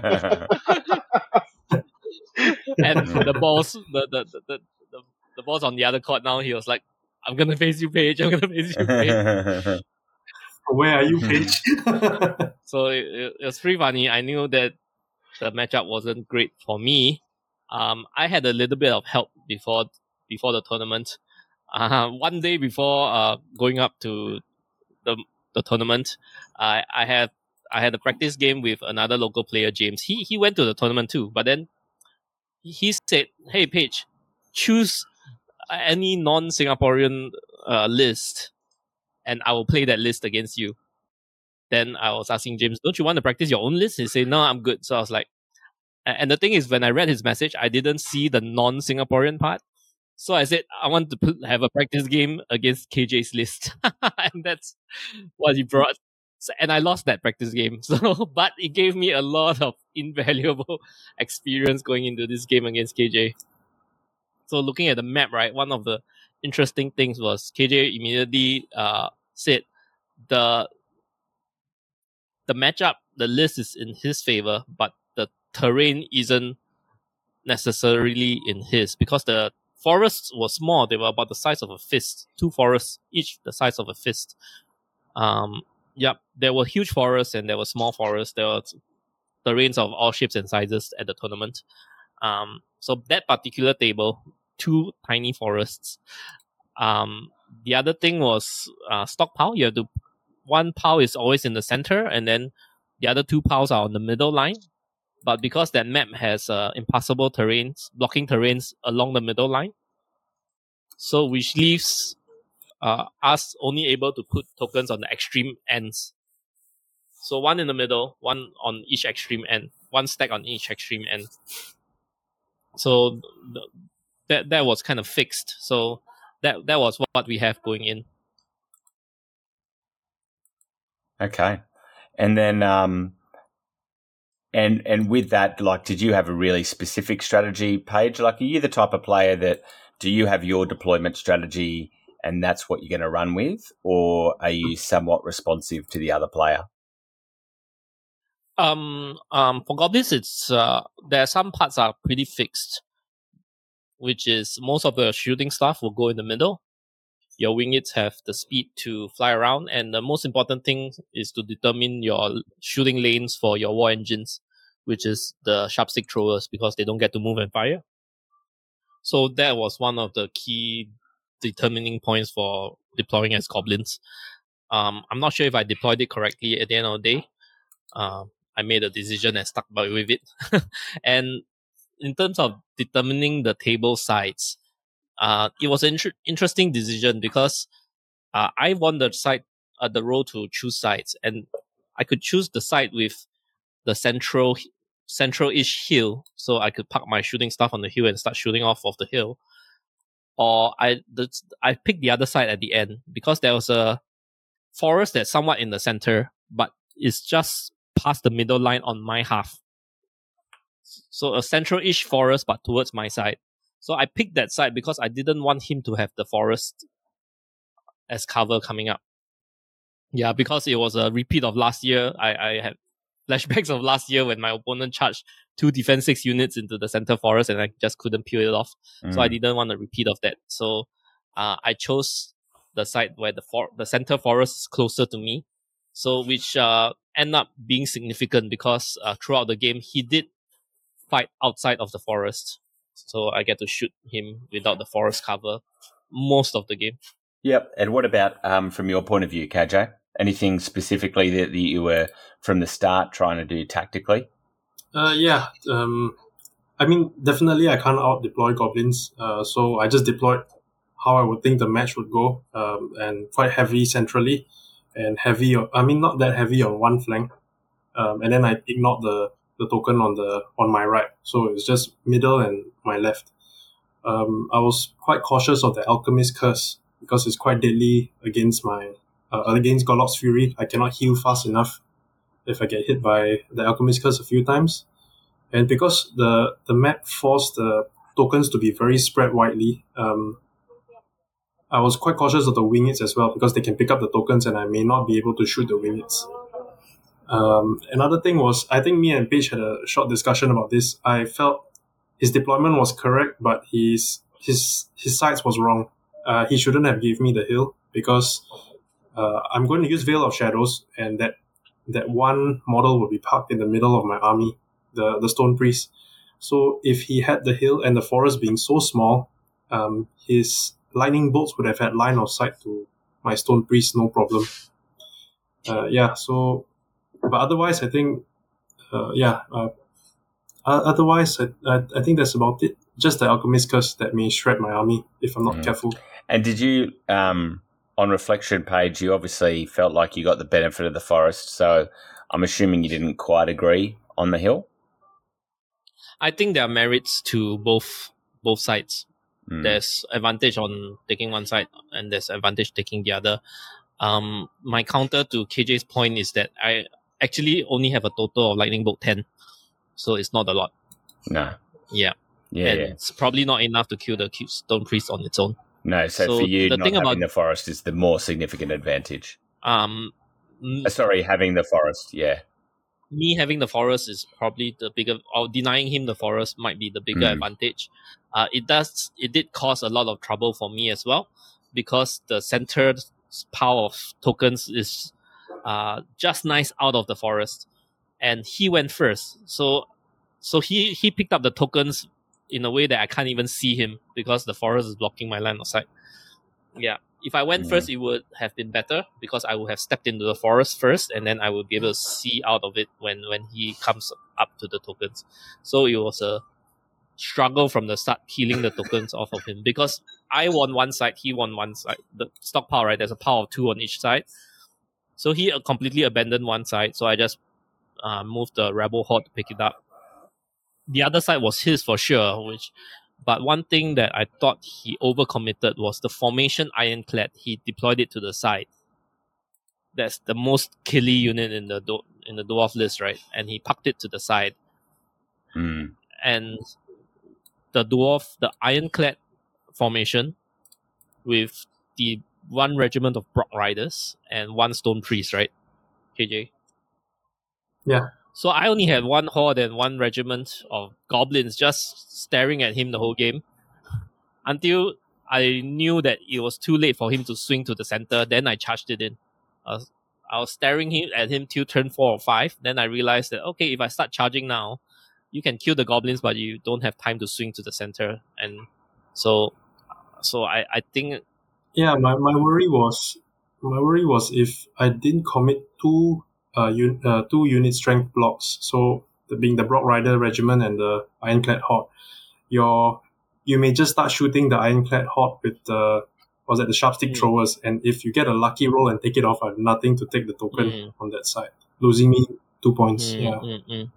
you. And the boss, the the, the, the, the, the boss on the other court now, he was like, I'm gonna face you, Paige, I'm gonna face you, Paige. Where are you, Paige? So it, it, it was pretty funny. I knew that the matchup wasn't great for me. Um, I had a little bit of help before before the tournament. Uh, one day before uh, going up to the the tournament, I I had I had a practice game with another local player, James. He he went to the tournament too, but then he said, "Hey, Paige, choose any non-Singaporean uh, list, and I will play that list against you." Then I was asking James, "Don't you want to practice your own list?" He said, "No, I'm good." So I was like, and the thing is, when I read his message, I didn't see the non-Singaporean part. So I said, I want to put, have a practice game against K J's list. And that's what he brought. So, and I lost that practice game. So, but it gave me a lot of invaluable experience going into this game against K J. So looking at the map, right, one of the interesting things was K J immediately uh, said the the matchup the list is in his favor, but the terrain isn't necessarily in his, because the forests were small. They were about the size of a fist. Two forests, each the size of a fist. Um, yep, there were huge forests and there were small forests. There were terrains of all shapes and sizes at the tournament. Um, so that particular table, two tiny forests. Um, the other thing was uh, stockpile. You have to, one pile is always in the center, and then the other two piles are on the middle line. But because that map has uh, impassable terrains, blocking terrains along the middle line, so which leaves uh, us only able to put tokens on the extreme ends. So one in the middle, one on each extreme end, one stack on each extreme end. So th- that that was kind of fixed. So that that was what we have going in. Okay, and then um, and and with that, like, did you have a really specific strategy, Paige? Like, are you the type of player that do you have your deployment strategy and that's what you're going to run with, or are you somewhat responsive to the other player? Um, um, for goblins, it's uh, there are some parts are pretty fixed, which is most of the shooting stuff will go in the middle. Your wingits have the speed to fly around, and the most important thing is to determine your shooting lanes for your war engines, which is the sharpstick throwers, because they don't get to move and fire. So that was one of the key determining points for deploying as goblins. Um, I'm not sure if I deployed it correctly at the end of the day. Um, I made a decision and stuck by with it. And in terms of determining the table sides, uh, it was an inter- interesting decision because uh, I won the side, uh, the role to choose sides, and I could choose the side with the central, central-ish hill, so I could park my shooting stuff on the hill and start shooting off of the hill. Or I, the, I picked the other side at the end because there was a forest that's somewhat in the center, but it's just past the middle line on my half. So a central-ish forest, but towards my side. So I picked that side because I didn't want him to have the forest as cover coming up. Yeah, because it was a repeat of last year. I, I had flashbacks of last year when my opponent charged two defense six units into the center forest and I just couldn't peel it off. Mm. So I didn't want a repeat of that. So uh, I chose the side where the for- the center forest is closer to me. So which uh, end up being significant because uh, throughout the game, he did fight outside of the forest. So I get to shoot him without the forest cover most of the game. Yep. And what about um, from your point of view, K J? Anything specifically that you were from the start trying to do tactically? Uh, yeah. Um, I mean, definitely I can't out deploy goblins. Uh, so I just deployed how I would think the match would go, um, and quite heavy centrally and heavy. I mean, not that heavy on one flank. Um, and then I ignored the, the token on the on my right. So it's just middle and my left. Um, I was quite cautious of the Alchemist Curse because it's quite deadly against my uh, against Golok's Fury. I cannot heal fast enough if I get hit by the Alchemist Curse a few times. And because the, the map forced the tokens to be very spread widely, um, I was quite cautious of the wingits as well because they can pick up the tokens and I may not be able to shoot the wingits. Um, another thing was, I think me and Paige had a short discussion about this. I felt his deployment was correct, but his his his sides was wrong. Uh, he shouldn't have given me the hill because uh, I'm going to use Veil of Shadows, and that that one model will be parked in the middle of my army, the the Stone Priest. So if he had the hill and the forest being so small, um, his lightning bolts would have had line of sight to my Stone Priest, no problem. Uh, yeah, so. But otherwise, I think, uh, yeah, uh, otherwise, I, I, I think that's about it. Just the Alchemist Curse that may shred my army if I'm not mm. careful. And did you, um, on reflection page, you obviously felt like you got the benefit of the forest, so I'm assuming you didn't quite agree on the hill? I think there are merits to both both sides. Mm. There's advantage on taking one side, and there's advantage taking the other. Um, my counter to K J's point is that I actually only have a total of Lightning Bolt ten. So it's not a lot. No. Yeah. Yeah, and yeah. It's probably not enough to kill the Stone Priest on its own. No, so, so for you, the not thing having about, the forest is the more significant advantage. Um, uh, sorry, having the forest, yeah. me having the forest is probably the bigger, or denying him the forest might be the bigger Mm. advantage. Uh, it does, it did cause a lot of trouble for me as well, because the center pile of tokens is uh, just nice out of the forest, and he went first. So, so he he picked up the tokens in a way that I can't even see him because the forest is blocking my line of sight. Yeah. If I went Mm. first, it would have been better because I would have stepped into the forest first, and then I would be able to see out of it when, when he comes up to the tokens. So it was a struggle from the start, peeling the tokens off of him, because I won one side, he won one side. The stockpile, right? There's a pile of two on each side. So he uh, completely abandoned one side. So I just uh, moved the rebel horde to pick it up. The other side was his for sure, which. But one thing that I thought he overcommitted was the formation Ironclad. He deployed it to the side. That's the most killy unit in the do- in the dwarf list, right? And he parked it to the side. Mm. And the dwarf, the Ironclad formation, with the one regiment of Brock Riders and one Stone Priest, right? K J. Yeah. So I only had one horde and one regiment of goblins just staring at him the whole game, until I knew that it was too late for him to swing to the center. Then I charged it in. I was, I was staring him, at him till turn four or five. Then I realized that, okay, if I start charging now, you can kill the goblins, but you don't have time to swing to the center. And so, so I, I think... Yeah, my, my worry was my worry was if I didn't commit two uh, un, uh two unit strength blocks, so the, being the Brock Rider regiment and the Ironclad horde, your you may just start shooting the Ironclad horde with the was that the sharp stick Mm. throwers, and if you get a lucky roll and take it off, I have nothing to take the token Mm. on that side, losing me two points. Mm, Yeah. mm, mm.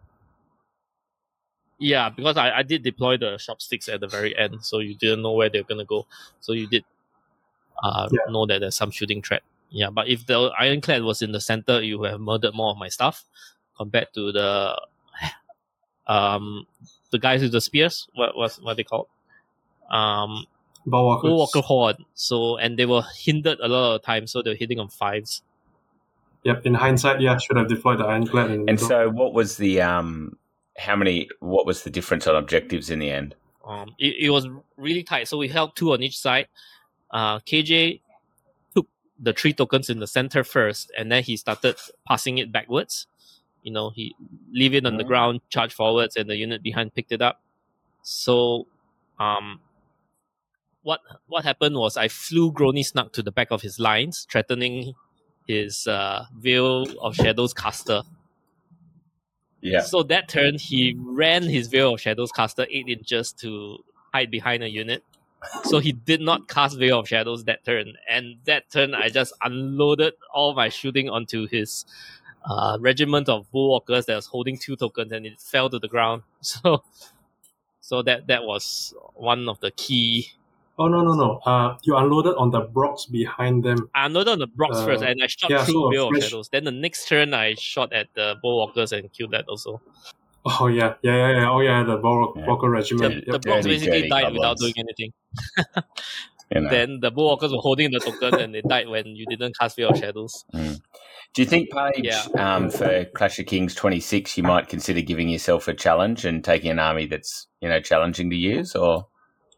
Yeah, because I, I did deploy the chopsticks at the very end, so you didn't know where they're gonna go. So you did uh, Yeah. know that there's some shooting threat. Yeah, but if the Ironclad was in the center, you would have murdered more of my stuff compared to the um the guys with the spears. What what what they called? Um, Bulwarkers. Bullwalker Horde. So and they were hindered a lot of the time, so they were hitting on fives. Yep. In hindsight, yeah, should have deployed the Ironclad in the And middle. so, what was the um? How many? What was the difference on objectives in the end? Um, it, it was really tight. So we held two on each side. Uh, K J took the three tokens in the center first, and then he started passing it backwards. You know, he leave it on the Mhm. ground, charge forwards, and the unit behind picked it up. So, um, what what happened was I flew Grony Snug to the back of his lines, threatening his uh, Veil of Shadows caster. Yeah. So that turn, he ran his Veil of Shadows caster eight inches to hide behind a unit. So he did not cast Veil of Shadows that turn. And that turn, I just unloaded all my shooting onto his uh, regiment of Bullwalkers that was holding two tokens, and it fell to the ground. So so that, that was one of the key... Oh, no, no, no. Uh, you unloaded on the Brocks behind them. I unloaded on the Brocks Uh, first, and I shot yeah, through so a Veil of fresh- Shadows. Then the next turn, I shot at the Bullwalkers and killed that also. Oh, yeah. Yeah, yeah, yeah. Oh, yeah, the Bulwarker Yeah. regiment. Dirty- The Yep. Brocks dirty, basically dirty died without goblins. doing anything. You know. Then the Bullwalkers were holding the token, and they died when you didn't cast Veil of Shadows. Mm. Do you think, Paige, Yeah. um, for Clash of Kings twenty-six, you might consider giving yourself a challenge and taking an army that's, you know, challenging to use, or?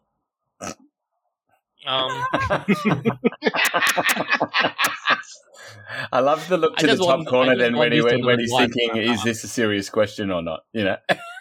Um, I love the look I to the just top want- corner I just then want when, he, this when, when he's tournament thinking, won. is this a serious question or not? You know?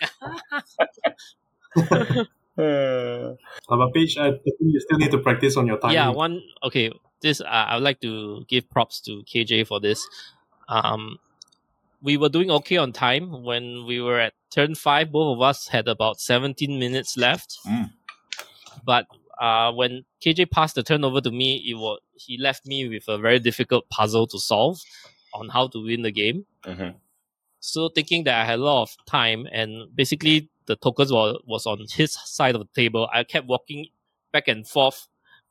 Uh, Uh, but Paige, I think you still need to practice on your timing. yeah, one okay. This uh, I would like to give props to K J for this. Um, we were doing okay on time when we were at turn five. Both of us had about seventeen minutes left. Mm. But uh, when K J passed the turn over to me, it was he left me with a very difficult puzzle to solve on how to win the game. mhm. So thinking that I had a lot of time, and basically the tokens were, was on his side of the table, I kept walking back and forth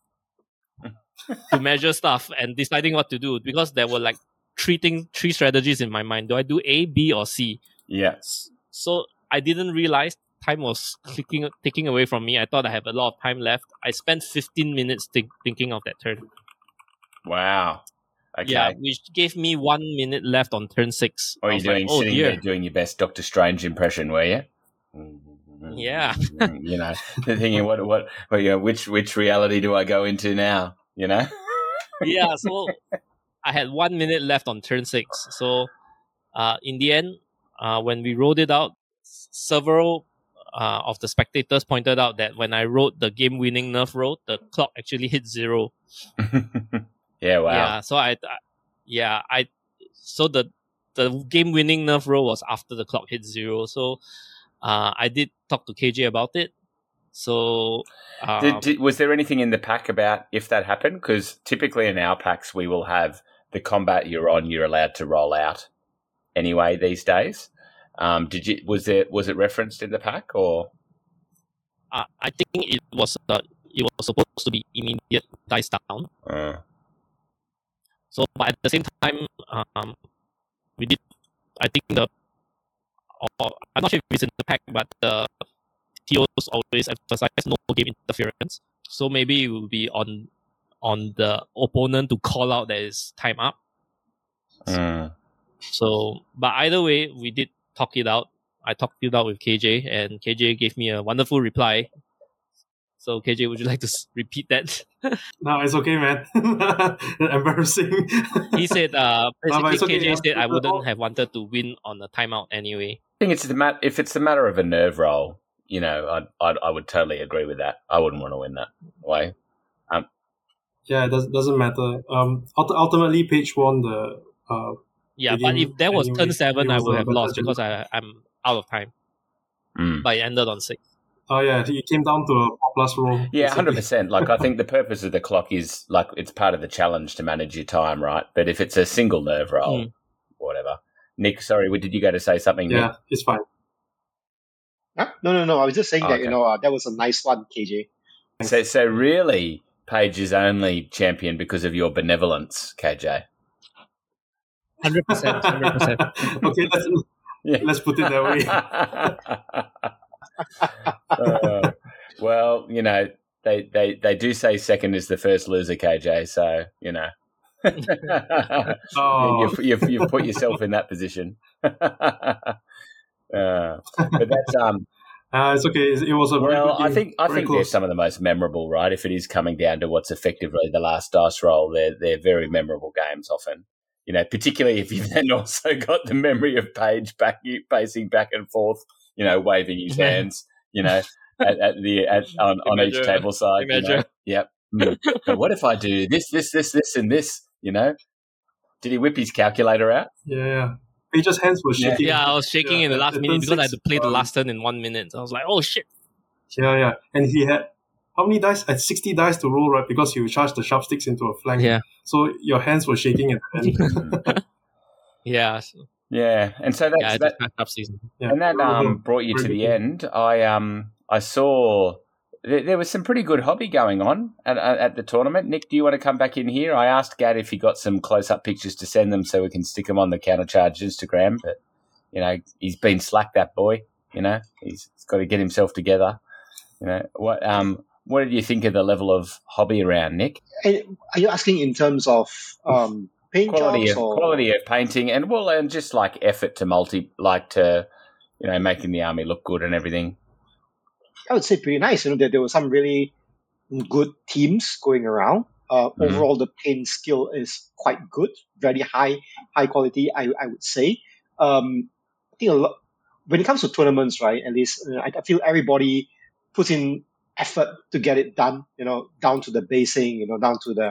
to measure stuff and deciding what to do, because there were like three things, three strategies in my mind. Do I do A, B, or C? Yeah. S- So I didn't realize time was clicking, taking away from me. I thought I had a lot of time left. I spent fifteen minutes think, thinking of that turn. Wow. Okay. Yeah, which gave me one minute left on turn six. Or I you was doing like, oh sitting dear. there doing your best Doctor Strange impression, were you? Yeah. You know, thinking what what well, you know, which which reality do I go into now? You know. Yeah, so I had one minute left on turn six. So uh, in the end, uh, when we rolled it out, several uh, of the spectators pointed out that when I wrote the game-winning nerf roll, the clock actually hit zero. Yeah, wow. Yeah, so I, I yeah, I so the the game-winning nerf roll was after the clock hit zero. So uh, I did talk to K J about it. So um, Did, did, was there anything in the pack about if that happened? Because typically in our packs we will have the combat you're on, you're allowed to roll out anyway these days. Um, did you? Was there? Was it referenced in the pack or? uh, I think it was uh, it was supposed to be immediate dice down. Uh, So, but at the same time, um, we did. I think the. Or, I'm not sure if it's in the pack, but the T Os always emphasize no game interference. So maybe it will be on on the opponent to call out that it's time up. mm. So, but either way, we did talk it out. I talked it out with K J, and K J gave me a wonderful reply. So, K J, would you like to s- repeat that? No, it's okay, man. Embarrassing. He said, uh, No, but basically, it's okay. K J said I Uh, wouldn't all- have wanted to win on a timeout anyway. I think it's the mat. If it's a matter of a nerve roll, you know, I'd, I'd, I would totally agree with that. I wouldn't want to win that way. Yeah, it does, doesn't matter. Um, ult- ultimately, Paige won the. Uh, Yeah, He but didn't- if that was anyway, turn seven, he I was would a have better lost team. because I, I'm out of time. Mm. But it ended on six. oh yeah, it came down to a four plus roll. Yeah, hundred basically. percent. Like I think the purpose of the clock is like it's part of the challenge to manage your time, right? But if it's a single nerve roll, Mm. whatever. Nick, sorry, did you go to say something? Nick? Yeah, it's fine. Huh? No, no, no. I was just saying that, Okay. you know, uh, that was a nice one, K J. So, so really, Paige is only champion because of your benevolence, K J. one hundred percent. one hundred percent. Okay, let's, Yeah. let's put it that way. Uh, well, you know, they, they, they do say second is the first loser, K J. So you know, Oh. you've, you've you've put yourself in that position. uh, but that's um. Uh, it's okay. It was a very Well, good I game. think I Very think they're close. some of the most memorable, right? If it is coming down to what's effectively the last dice roll, they're they're very memorable games often. You know, particularly if you've then also got the memory of Paige back pacing back and forth, you know, waving his hands, you know, at, at the at, on, on each Imagine- table side. You know? imagine. Yep. Mm. But what if I do this, this, this, this, and this? You know, did he whip his calculator out? Yeah, yeah. Page's hands were Yeah. shaking. Yeah, I was shaking Yeah, in the at- last at minute turn because I had six, to play the um, last turn in one minute. So I was like, oh shit. Yeah, yeah. And he had how many dice? At sixty dice to roll, right? Because you charged the sharp sticks into a flank. Yeah. So your hands were shaking at the end. Yeah. So, Yeah, and so that's yeah, it's that. a tough season. Yeah. And that um, brought you Very to good the game. end. I um I saw there, there was some pretty good hobby going on at, at at the tournament. Nick, do you want to come back in here? I asked Gad if he got some close up pictures to send them so we can stick them on the Countercharge Instagram. But you know he's been slack, that boy. You know he's, he's got to get himself together. You know what um what did you think of the level of hobby around, Nick? And are you asking in terms of um, paint Quality jobs of or quality of painting and well and just like effort to multi like to you know making the army look good and everything. I would say pretty nice. You know, there, there were some really good teams going around. Uh, Mhm. Overall, the paint skill is quite good, very high, high quality. I I would say. Um, I think a lot when it comes to tournaments, right? At least uh, I, I feel everybody puts in effort to get it done. You know, down to the basing. You know, down to the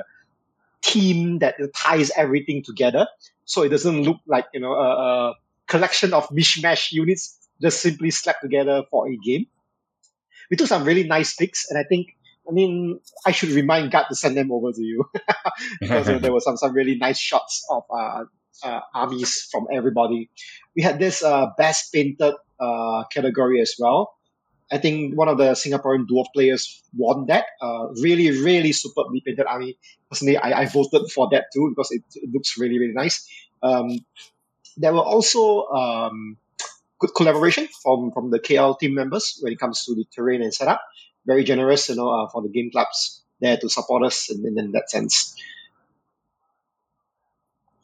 team that ties everything together, so it doesn't look like you know a, a collection of mishmash units just simply slapped together for a game. We took some really nice pics, and I think, I mean, I should remind Gad to send them over to you because uh, there were some some really nice shots of uh, uh, armies from everybody. We had this uh, best painted uh, category as well. I think one of the Singaporean dwarf players won that. Uh, really, really superbly painted army. Personally, I, I voted for that too because it, it looks really, really nice. Um, there were also um, good collaboration from, from the K L team members when it comes to the terrain and setup. Very generous, you know, uh, for the game clubs there to support us in, in, in that sense.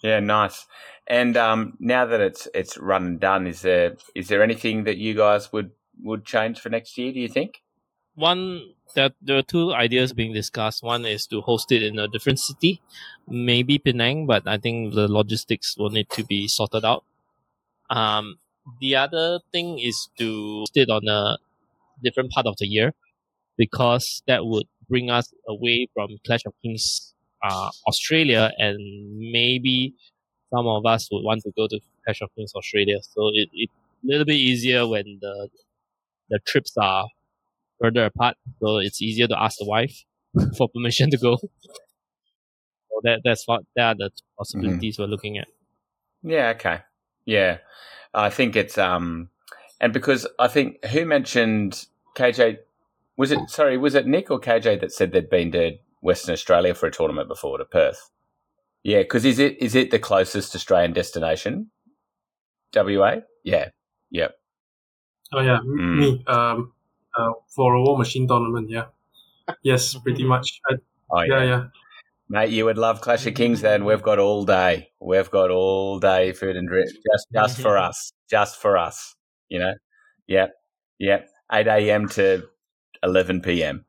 Yeah, nice. And um, now that it's it's run and done, is there is there anything that you guys would, would change for next year, do you think? One, that there are two ideas being discussed. One is to host it in a different city, maybe Penang, but I think the logistics will need to be sorted out. Um, the other thing is to host it on a different part of the year, because that would bring us away from Clash of Kings uh, Australia, and maybe some of us would want to go to Clash of Kings Australia. So it, it's a little bit easier when the the trips are further apart. So it's easier to ask the wife for permission to go. So that that's what that are the two possibilities mm-hmm. we're looking at. Yeah. Okay. Yeah, I think it's um, and because I think who mentioned K J. Was it, sorry, was it Nick or K J that said they'd been to Western Australia for a tournament before, to Perth? Yeah, because is it is it the closest Australian destination? W A? Yeah. Yep. Oh, yeah. Mm. Me. Um, uh, for a War Machine tournament, yeah. Yes, pretty much. I, oh, yeah. yeah, yeah. Mate, you would love Clash of Kings then. We've got all day. We've got all day food and drink just, just for us. Just for us, you know? Yep. Yep. eight a.m. to eleven p.m.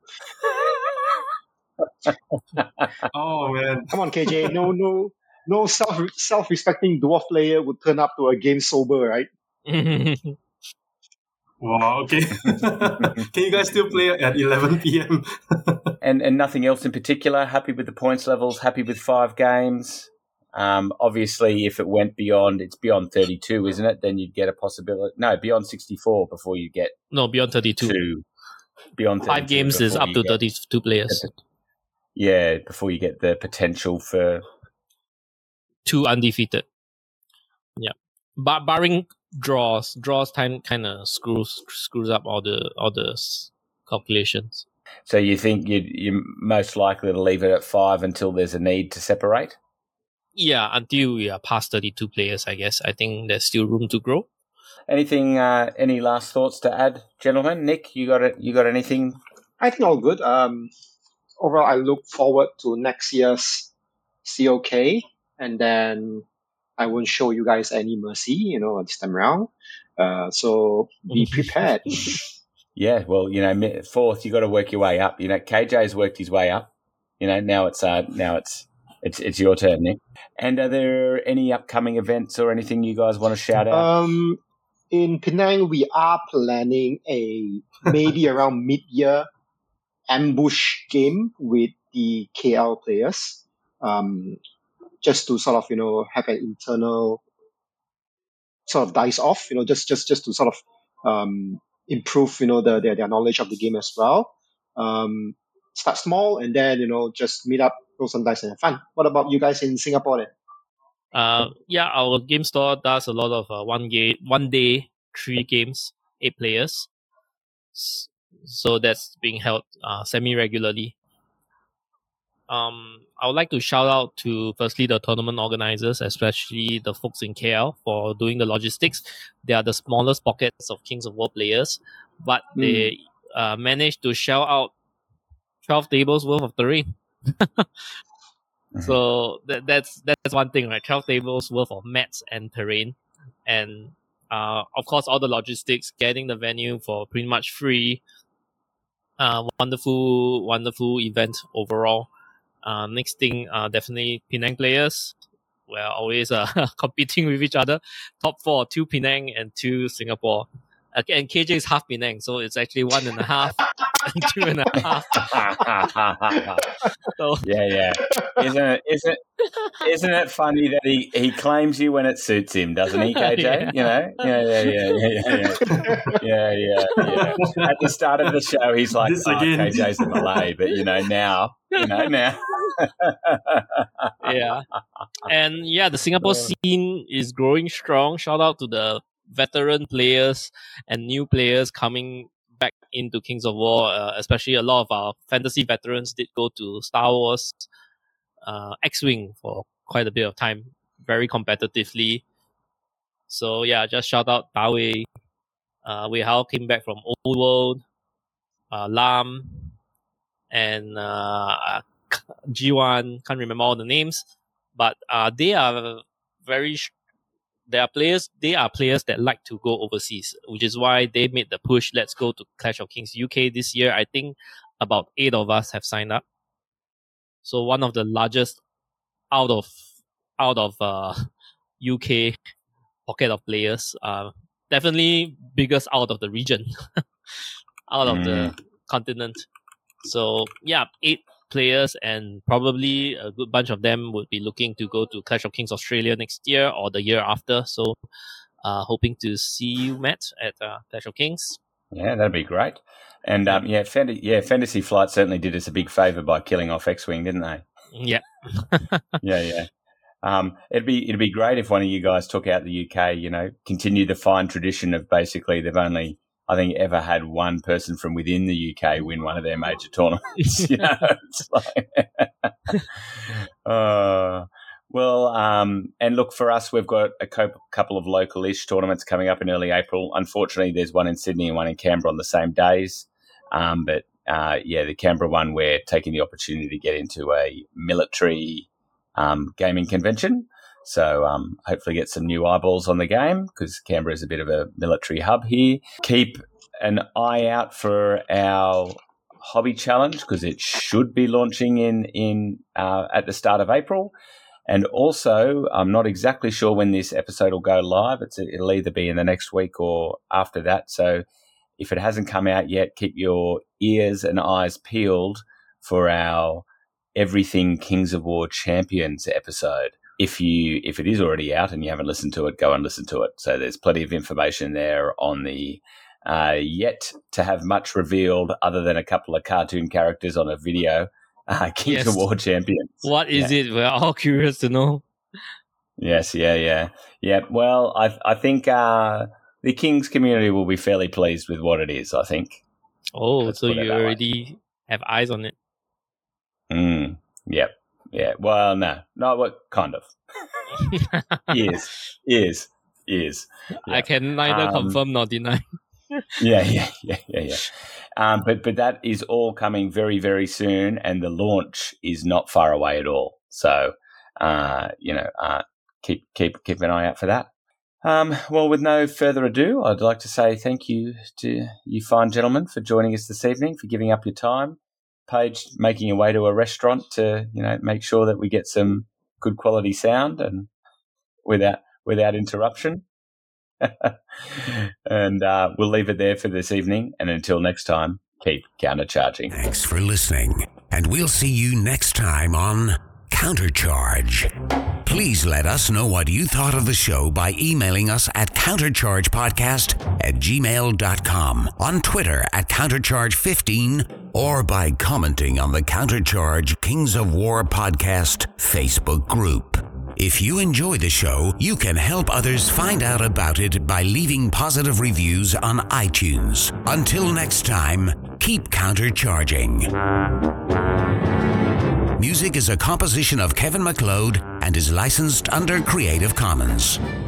Oh man! Come on, K J. No, no, no self self-respecting dwarf player would turn up to a game sober, right? Wow. Okay. Can you guys still play at eleven p.m.? and and nothing else in particular. Happy with the points levels. Happy with five games. Um, obviously, if it went beyond, it's beyond thirty-two, isn't it? Then you'd get a possibility. No, beyond sixty-four before you get no beyond thirty-two. To, beyond five games is up to thirty-two players. The, yeah, before you get the potential for two undefeated. Yeah, but barring draws, draws time kind of screws screws up all the all the calculations. So you think you'd, you're most likely to leave it at five until there's a need to separate? Yeah, until we are past thirty-two players, I guess. I think there's still room to grow. Anything? Uh, any last thoughts to add, gentlemen? Nick, you got it? You got anything? I think all good. Um, overall, I look forward to next year's C O K, and then I won't show you guys any mercy, you know, this time around. Uh, so be prepared. Yeah, well, you know, fourth, you got to work your way up. You know, K J's worked his way up. You know, now it's uh, now it's it's it's your turn, Nick. And are there any upcoming events or anything you guys want to shout out? Um, in Penang, we are planning a maybe around mid-year ambush game with the K L players, um, just to sort of, you know, have an internal sort of dice off, you know, just just just to sort of um, improve, you know, the, their their knowledge of the game as well. Um, start small and then, you know, just meet up, roll some dice and have fun. What about you guys in Singapore then? Uh, yeah, our game store does a lot of uh, one game, one day, three games, eight players. So that's being held uh, semi-regularly. Um, I would like to shout out to firstly the tournament organizers, especially the folks in K L, for doing the logistics. They are the smallest pockets of Kings of War players, but mm. they uh, managed to shell out twelve tables worth of terrain. mm-hmm. So that, that's that's one thing, right? twelve tables worth of mats and terrain, and uh, of course all the logistics, getting the venue for pretty much free. Uh, wonderful, wonderful event overall. Uh, next thing, uh, definitely Penang players. We're always uh, competing with each other. Top four, two Penang and two Singapore. Uh, and K J is half Penang, so it's actually one and a half and two and a half. so, yeah, yeah. Isn't it, isn't, isn't it funny that he, he claims you when it suits him, doesn't he, K J? Yeah. You know? Yeah, yeah, yeah, yeah, yeah. Yeah, yeah, yeah. At the start of the show, he's like, oh, K J's a Malay, but, you know, now, you know, now. Yeah. And, yeah, the Singapore scene is growing strong. Shout out to the veteran players and new players coming back into Kings of War, uh, especially a lot of our fantasy veterans did go to Star Wars uh, X-Wing for quite a bit of time, very competitively. So yeah, just shout out Dawei. Uh, Wei Hao came back from Old World, uh, Lam, and uh, G one, can't remember all the names. but uh, they are very. Sh- There are players. They are players that like to go overseas, which is why they made the push. Let's go to Clash of Kings U K this year. I think about eight of us have signed up. So one of the largest out of out of uh, U K pocket of players. Uh, definitely biggest out of the region, out of mm. the continent. So yeah, eight players, and probably a good bunch of them would be looking to go to Clash of Kings Australia next year or the year after. So uh, hoping to see you, Matt, at uh, Clash of Kings. Yeah, that'd be great. And um, yeah, Fant- yeah, Fantasy Flight certainly did us a big favour by killing off X-Wing, didn't they? Yeah. yeah, yeah. Um, it'd be it'd be great if one of you guys took out the U K. You know, continue the fine tradition of basically they've only, I think, ever had one person from within the U K win one of their major tournaments. You know, it's like, uh, well, um, and look, for us, we've got a co- couple of local-ish tournaments coming up in early April. Unfortunately, there's one in Sydney and one in Canberra on the same days. Um, but uh, yeah, the Canberra one, we're taking the opportunity to get into a military um, gaming convention. So um, hopefully get some new eyeballs on the game, because Canberra is a bit of a military hub here. Keep an eye out for our hobby challenge, because it should be launching in in uh, at the start of April. And also, I'm not exactly sure when this episode will go live. It's, it'll either be in the next week or after that. So if it hasn't come out yet, keep your ears and eyes peeled for our Everything Kings of War Champions episode. If you if it is already out and you haven't listened to it, go and listen to it. So there's plenty of information there on the uh, yet to have much revealed other than a couple of cartoon characters on a video. Uh, Kings yes. of War Champions. What is yeah. it? We're all curious to know. Yes, yeah, yeah. Yeah, well, I I think uh, the Kings community will be fairly pleased with what it is, I think. Oh, Let's so you already way. have eyes on it. Mm, yep. Yeah, well, no, no, what kind of? Ears, ears, ears. Yeah. I can neither um, confirm nor deny. yeah, yeah, yeah, yeah, yeah. Um, but but that is all coming very, very soon, and the launch is not far away at all. So, uh, you know, uh, keep keep keep an eye out for that. Um, well, with no further ado, I'd like to say thank you to you fine gentlemen for joining us this evening, for giving up your time. Paige making your way to a restaurant to, you know, make sure that we get some good quality sound and without without interruption. And uh, we'll leave it there for this evening. And until next time, keep countercharging. Thanks for listening. And we'll see you next time on Countercharge. Please let us know what you thought of the show by emailing us at counterchargepodcast at gmail dot com, on Twitter at countercharge fifteen, or by commenting on the Countercharge Kings of War podcast Facebook group. If you enjoy the show, you can help others find out about it by leaving positive reviews on iTunes. Until next time, keep countercharging. Music is a composition of Kevin MacLeod and is licensed under Creative Commons.